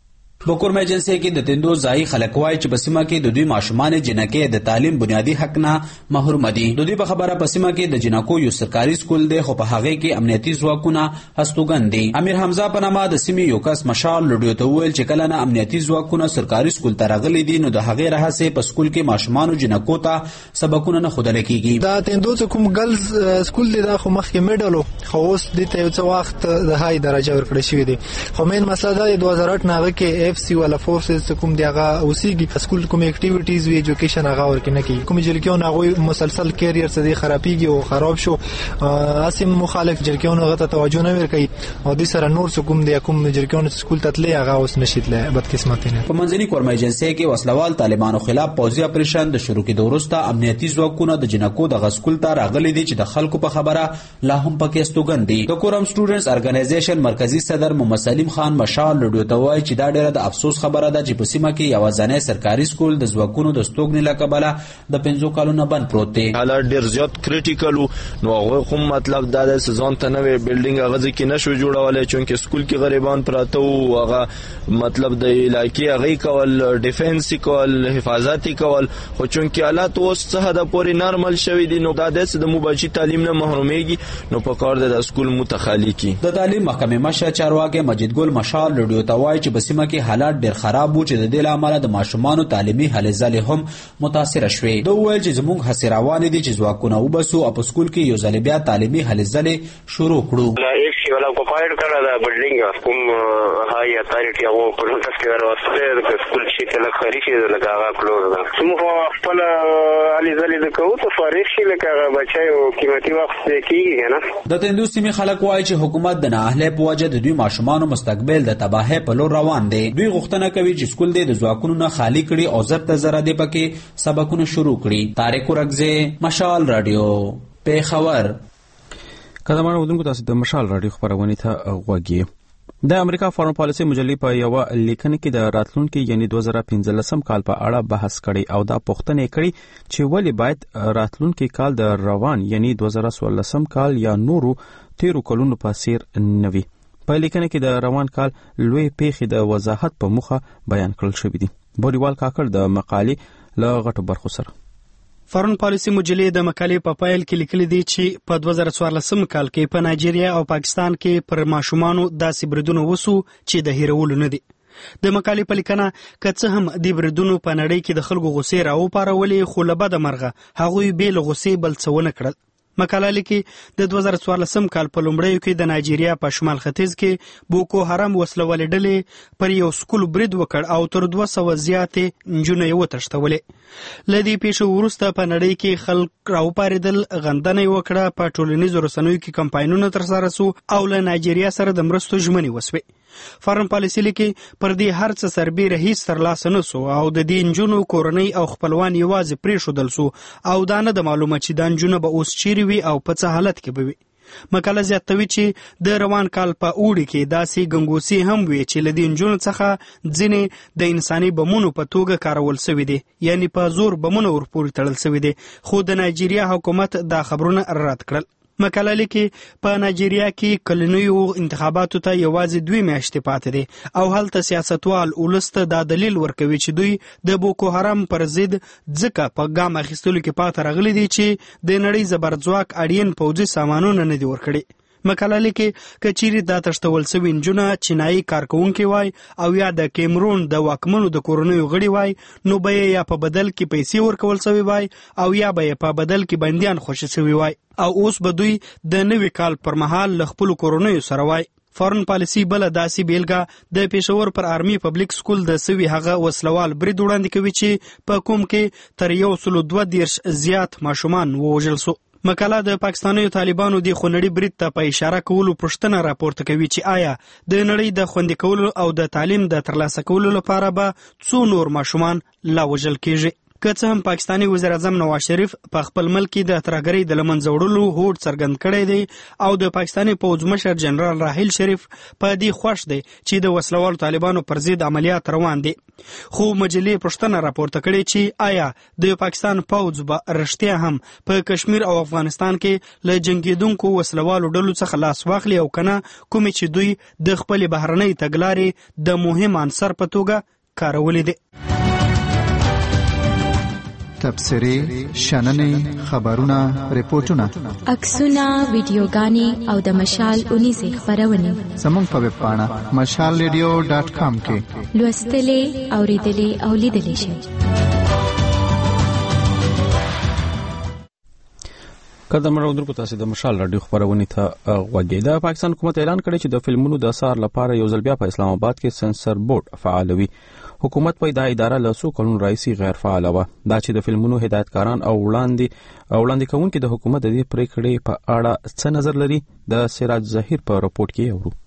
په کورمه ایجنسی کې د تندو ځای خلک وایي چې په سیمه کې د دوی ماشومان جنکې د تعلیم بنیادی حق نه محروم دي. د دوی په خبره په سیمه کې د جنکو یو سرکاري سکول دی، خو په هغه کې امنیتي ځواکونه هستوګن دي. امیر حمزه په نامه د سیمې یو کس مشال لډیو ته وویل چې کله نه امنیتي ځواکونه سرکاري سکول ته راغلي دي نو د هغې راهیسې په سکول کې ماشومانو جنکو ته سبقونه نه ښودل کېږي. دا تندو ته کوم ګرلز سکول دی دا خو مخکې میډل خو اوس دې ته یو څه وخت د های درجه ورکړی شوی دی. خو مین مسله دا د دوه زره اټ نه هغه کې اف سی ولا فورسز کوم دی هغه اوسېږي سکول کوم اکټیویټیز وی ایجوکیشن هغه ورکې نه کوي. کوم جلکیون هغه مسلسل کیریئر څه دی خرابېږي او خراب شو اسیم مخالف جلکیون هغه ته توجه نه ورکوي او د سره نور څه کوم دی کوم جلکیون سکول ته تللی هغه اوس نشي تللی. بدقسمتي نه په منځني کورمه ایجنسی کې وسلوال طالبانو خلاف پوځي اپریشن د شروع کېدو وروسته امنیتي ځواکونه د جنکو د غسکول ته راغلي دي چې د خلکو په خبره لا هم پکې استوګن دي. د کورم سټوډنټس ارګنایزیشن مرکزی صدر محمد سلیم خان مشال لډیو ته وایي چې دا ډیره د افسوس خبره ده چې په سیمه کې یوازینی سرکاري سکول د ځواکونو د ستوګنې له کبله د پنځو کالونو بند پروت دی. حالات ډېر زیات کریټیکل نو هغه کوم مطلب دا د سزون ته نوې بلډینګ هغه ځکه نشو جوړولای چونکه سکول کې غریبان پراته وو. هغه مطلب د علاقې هغه کول ډیفنس کول حفاظت کول خو چونکه حالات اوس څه د پوري نارمل شوی دي نو دا د مباشر تعلیم نه محرومېږي نو په کار د سکول متخالی کی. د تعلیم محکمې مشر چارواکي مجید ګل مشال لډیو ته وایي چې په سیمه کې حالات ډېر خراب وو چې د دې لامل د ماشومانو تعلیمي هلې ځلې هم متاثر شوې. دوی وویل چې زموږ هڅې روانې دي چې ځواکونه وباسو او په سکول کې یو ځل بیا تعلیمي هلې ځلې شروع کړو. ولا کوپایډ کړه دا بلډینګ کوم هاي اتارټي او په نوټس کې راوستل د سکول شي کله خاري شي لکه هغه کلوز ده. موږ خپل علي زلي د کوو ته فارغ شي لکه هغه بچي او قیمتي وخت کېږي نه. د تندو سیمې خلک وایي چې حکومت د نااهلۍ په وجه د دوی ماشومانو مستقبل د تباهۍ په لور روان دی. دوی غوښتنه کوي چې سکول دې د ځواکونو نه خالی کړي او زر ته زر دې پکې سبقونه شروع کړي. طارق اورګزی مشال رادیو پیښور. کله ودونکو تاسو د مشال رادیو خبرونه ته غوږی. د امریکا فارن پالیسي مجلې په یو لیکنه کې د راتلونکي یعنی دوه زره پنځلسم کال په اړه بحث کړي او دا پوښتنه کړي چې ولې باید راتلونکي کال د روان یعنی دوه زره څوارلسم کال یا نورو تیرو کلونو په څیر نه وي. په لیکنه کې د روان کال لوی پیښې د وضاحت په مخه بیان کړل شوې دي. بوریوال کاکړ د مقالې له غټو برخو سره فارن پالیسي مجلې د مقالې په پایل کې لیکلي دي چې په دوه زره څوارلسم کال کې په نایجیریا او پاکستان کې پر ماشومانو داسې بریدونه وسو چې د هیرولو نه دي. د مقالې په لیکنه که څه هم د بریدونو په نړۍ کې د خلکو غوسې راوپارولې خو له بده مرغه هغوی بې له غوسې بل څه ونه کړل. مقاله لیکي د دوه زره څوارلسم کال په لومړیو کې د نایجیریا په شمال ختیځ کې بوکو حرام وسلوالې ډلې پر یو سکول برید وکړ او تر دوه سوه زیاتې نجونې یې وتښتولې. له دې پیښو وروسته په نړۍ کې خلک راوپارېدل، غندنه یې وکړه، په ټولنیزو رسنیو کې کمپاینونه ترسره سو او له نایجیریا سره د مرستو ژمنې وسوې. فارن پالیسي لیکي پر دې هر څه سربیره هیڅ ترلاسه نه سو او د دې نجونو کورنۍ او خپلوان یوازې پرېښودل سو او دا نه د معلومه چې دا نجونه به اوس چیرې وي او په څه حالت کې به وي. مقاله زیاتوي چې د روان کال په اوړي کې داسې ګنګوسې هم وي چې له دې نجونو څخه ځینې د انساني بمونو په توګه کارول سوي دي، یعنی په زور بمونه ورپورې تړل سوي دي، خو د نایجیریا حکومت دا خبرونه رد کړل. مقاله لیکي په نایجیریا کې کلنیو انتخاباتو ته یوازې دوی میاشتې پاتې دي او هلته سیاستوال ولس ته دا دلیل ورکوي چې دوی د بوکو حرام پر ضد ځکه په ګام اخیستلو کې پاتې راغلي دي چې د نړۍ زبرځواک اړین پوځي سامانونه نه دي ورکړي. مقاله لیکي که چیرې دا تښتول سوي نجونه چینایي کارکوونکي وای او یا د کیمرون د واکمنو د کورنیو غړي وای نو به یې یا په بدل کې پیسې ورکول سوي وای او یا به یې په بدل کې بندیان خوشي سوي وای او اوس به دوی د نوي کال پر مهال له خپلو کورنیو سره وای. فارن پالیسي بله داسې بیلګه د پېښور پر آرمي پبلیک سکول د سوي هغه وسلوال برید وړاندې کوي چې په کوم کې تر یو سلو دوه دېرش زیات ماشومان ووژل سو. مقاله د پاکستانیو طالبانو د خونړي برید ته په اشاره کولو پوښتنه راپورته کوي چې آیا د نړۍ د خوندي کولو او د تعلیم د ترلاسه کولو لپاره به څو نور ماشومان لا وژل کیږي. که څه هم پاکستاني وزیر اعظم نواز شریف په خپل ملک کې د ترهګرۍ د له منځه وړلو هوډ څرګند کړی دی او د پاکستاني پوځ مشر جنرال راحیل شریف په دې خوښ دی چې د وسلوالو طالبانو پر ضد عملیات روان دي، خو مجلې پوښتنه راپورته کړې چې آیا د پاکستان پوځ به رښتیا هم په کشمیر او افغانستان کې له جنګېدونکو وسلوالو ډلو څخه لاس واخلي او کنه کومې چې دوی د خپلې بهرنۍ تګلارې د مهم عنصر په توګه کارولې دي. تبصرې، شننې، خبرونه، ریپورتونه، عکسونه، ویډیوګانې او د مشال اونیزې خپرونې زموږ په ویب پاڼه مشال ریډیو ډاټ کام کې لوستلې، اوریدلې او لیدلې شئ. قدم راوړو تاسو د مشال رادیو خبرونه ته غوږی. د پاکستان حکومت اعلان کړی چې د فلمونو د اثار لپاره یو ځل بیا په اسلام آباد کې سنسر بورډ فعالوي. حکومت په دا اداره له څو کلونو راځي غیر فعال و. دا چې د فلمونو هدایتکاران او وړاندې وړاندې کوونکي د حکومت د دې پریکړې په اړه څه نظر لري، د سراج ظهیر په راپورټ کې اورو.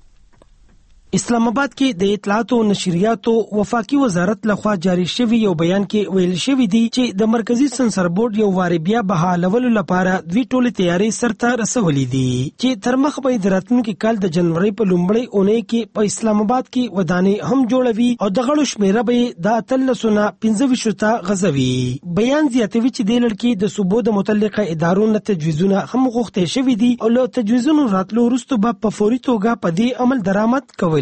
اسلام آباد کې د اطلاعات او نشریات وفاقي وزارت لخوا جاری شوی یو بیان کې ویل شوی دی چې د مرکزی سنسر بورډ یو واری بیا بحالولو لپاره دوی ټولې تیاری سرته رسولې دي چې تر مخه به د راتلونکي کال د جنوري په لومړۍ اونۍ کې په اسلام آباد کې ودانې هم جوړوي او د غړو شمیره به د اتلسونه پنځه ویشت ته غځوي. بیان زیاتوي چې د لړکی د صوبو د متعلقه ادارو نه تجویزونه هم غوښتل شوي دي او له تجویزونو راتلو وروسته به په فوري توګه په دې عمل درآمد کوي.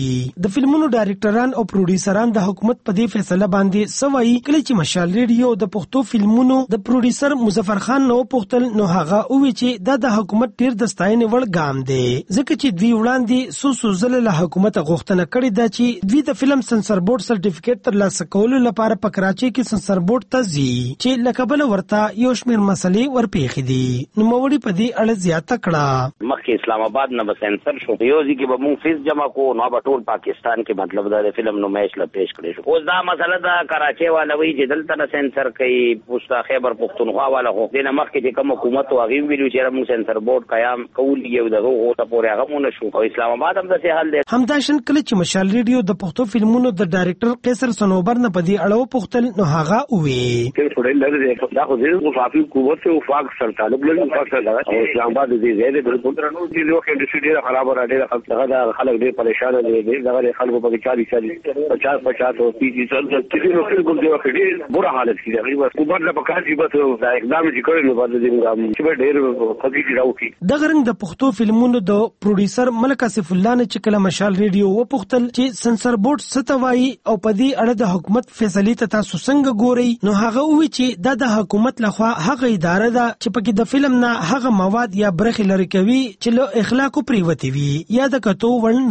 د فلمونو ډایرکټران او پروډوسران د حکومت په دې فیصله باندې سوي کله چې مشال ریډیو د پښتو فلمونو د پروډوسر مظفر خان نو پختل نو هغه او چې دا د حکومت ډیر د ستاینې وړ ګام دی ځکه چې دوی وړاندې سو سو زله له حکومت غوښتنه کړې ده چې دوی د فلم سنسر بورډ سرټیفیکیټ ترلاسه کولو لپاره په کراچۍ کې سنسر بورډ ته ځي چې لکبل ورته یو شمیر مسلې ورپېښې دي. نو موري په دې اړه زیاته کړه مخکې اسلام آباد نه سنسر شو یو ځکه به مونږ فیس جمع کو نو په ټول پاکستان کې مطلب دا فلم نمائش لا پیش کړی شو. اوس دا مسله دا کراچۍ والا وی چې دلته نه سنسر کوي پوسټا خیبر پختونخوا والا خو دې نه مخکې چې کوم حکومت او هغه ویلو چې موږ سنسر بورډ قیام کول یو دغه هو ته پورې هغه مونږ شو او اسلام آباد هم د څه حل دی. همداشن کله چې مشال ریډیو د پښتو فلمونو د ډایرکټر قیصر سنوبر نه په دې اړه پوښتل نو هغه وی چې ټول لږ دا خو دې وفاقي قوت او وفاق سره تعلق لري وفاق سره او اسلام آباد دې زیاده د پوندرانو دې لوخ انډستری ډیره خراب را ډیره خلک خلک ډیر پریشان دي دغه خلکو په چالیس چالیس پچاس پچاس او تیس سال د تیرو خلکو دی وکړي بره حالت کې دی بس حکومت لا پکار دی بس دا اقدام چې کړی نو باندې دې چې ډیر خدای راوکی. د غرنګ د پښتو فلمونو د پروډوسر ملک اسف الله نه چې کله مشال ریډیو و پختل چې سنسر بورډ ستوي او په دې اړه د حکومت فیصله ته تاسو څنګه ګوري نو هغه وی چې دا د حکومت لخوا هغه اداره ده چې پکې د فلم نه هغه مواد یا برخې لري کوي چې له اخلاقو پریوتی وي یا د کتو ورن نه وي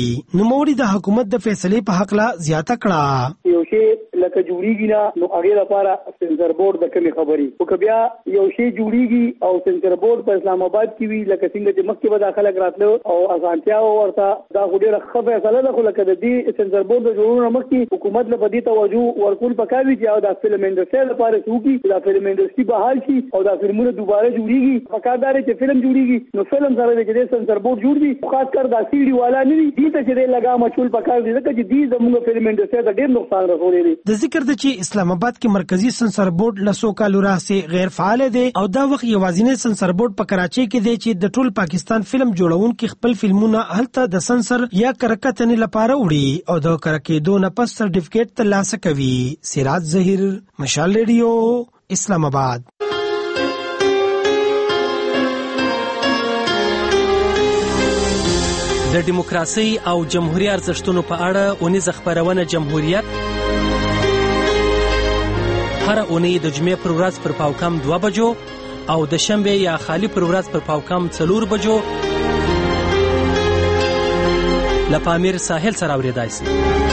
نوموړي د حکومت د فیصلې په حق لا زیاته کړه. یو شی لکه جوړیږي نه نو هغه لپاره سنسر بورډ د کمی خبري او که بیا یو شی جوړیږي او سنسر بورډ په اسلام آباد کې وی لکه څنګه چې مخکې به داخله راتلو او اسانتیا ورته دا ډیره ښه فیصله ده، خو لکه د دې سنسر بورډ د جوړولو مخکې حکومت له بدی توجه ورکول پکاوي چې دا فلم انډستری لپاره څوکي دا فلم انډستری بحال شي او دا فلمونه دوباره جوړیږي. پکاردار چې فلم جوړیږي نو فلم سره د سنسر بورډ جوړ دي، خاص کر دا سیډي والا نه دي دي ته چې لګا مچول پکار دي ځکه چې دې زموږ فلم انډستری ته ډېر نقصان رسولې دي. د ذکر د چې اسلام آباد کې مرکزی سنسر بورډ لسو کالو راهیسې غیر فعال دی او دا وخت یوازینی سنسر بورډ په کراچۍ کې دی چې د ټول پاکستان فلم جوړونکو خپل فلمونه هلته د سنسر یا کرکټنې لپاره وړي او د کرکېدو نه پس سرټیفیکیټ ترلاسه کوي. سراج ظهیر، مشال ریډیو، اسلام آباد. د دیموکراسي او جمهوریت ارزښتونو په اړه اونیزه خبرونه جمهوریت هر اونۍ د جمعې پر ورځ پر پاوکم دوه بجو او د شنبه یا خالی پر ورځ پر پاوکم څلور بجو له پامیر ساحل سره اوریدای شي.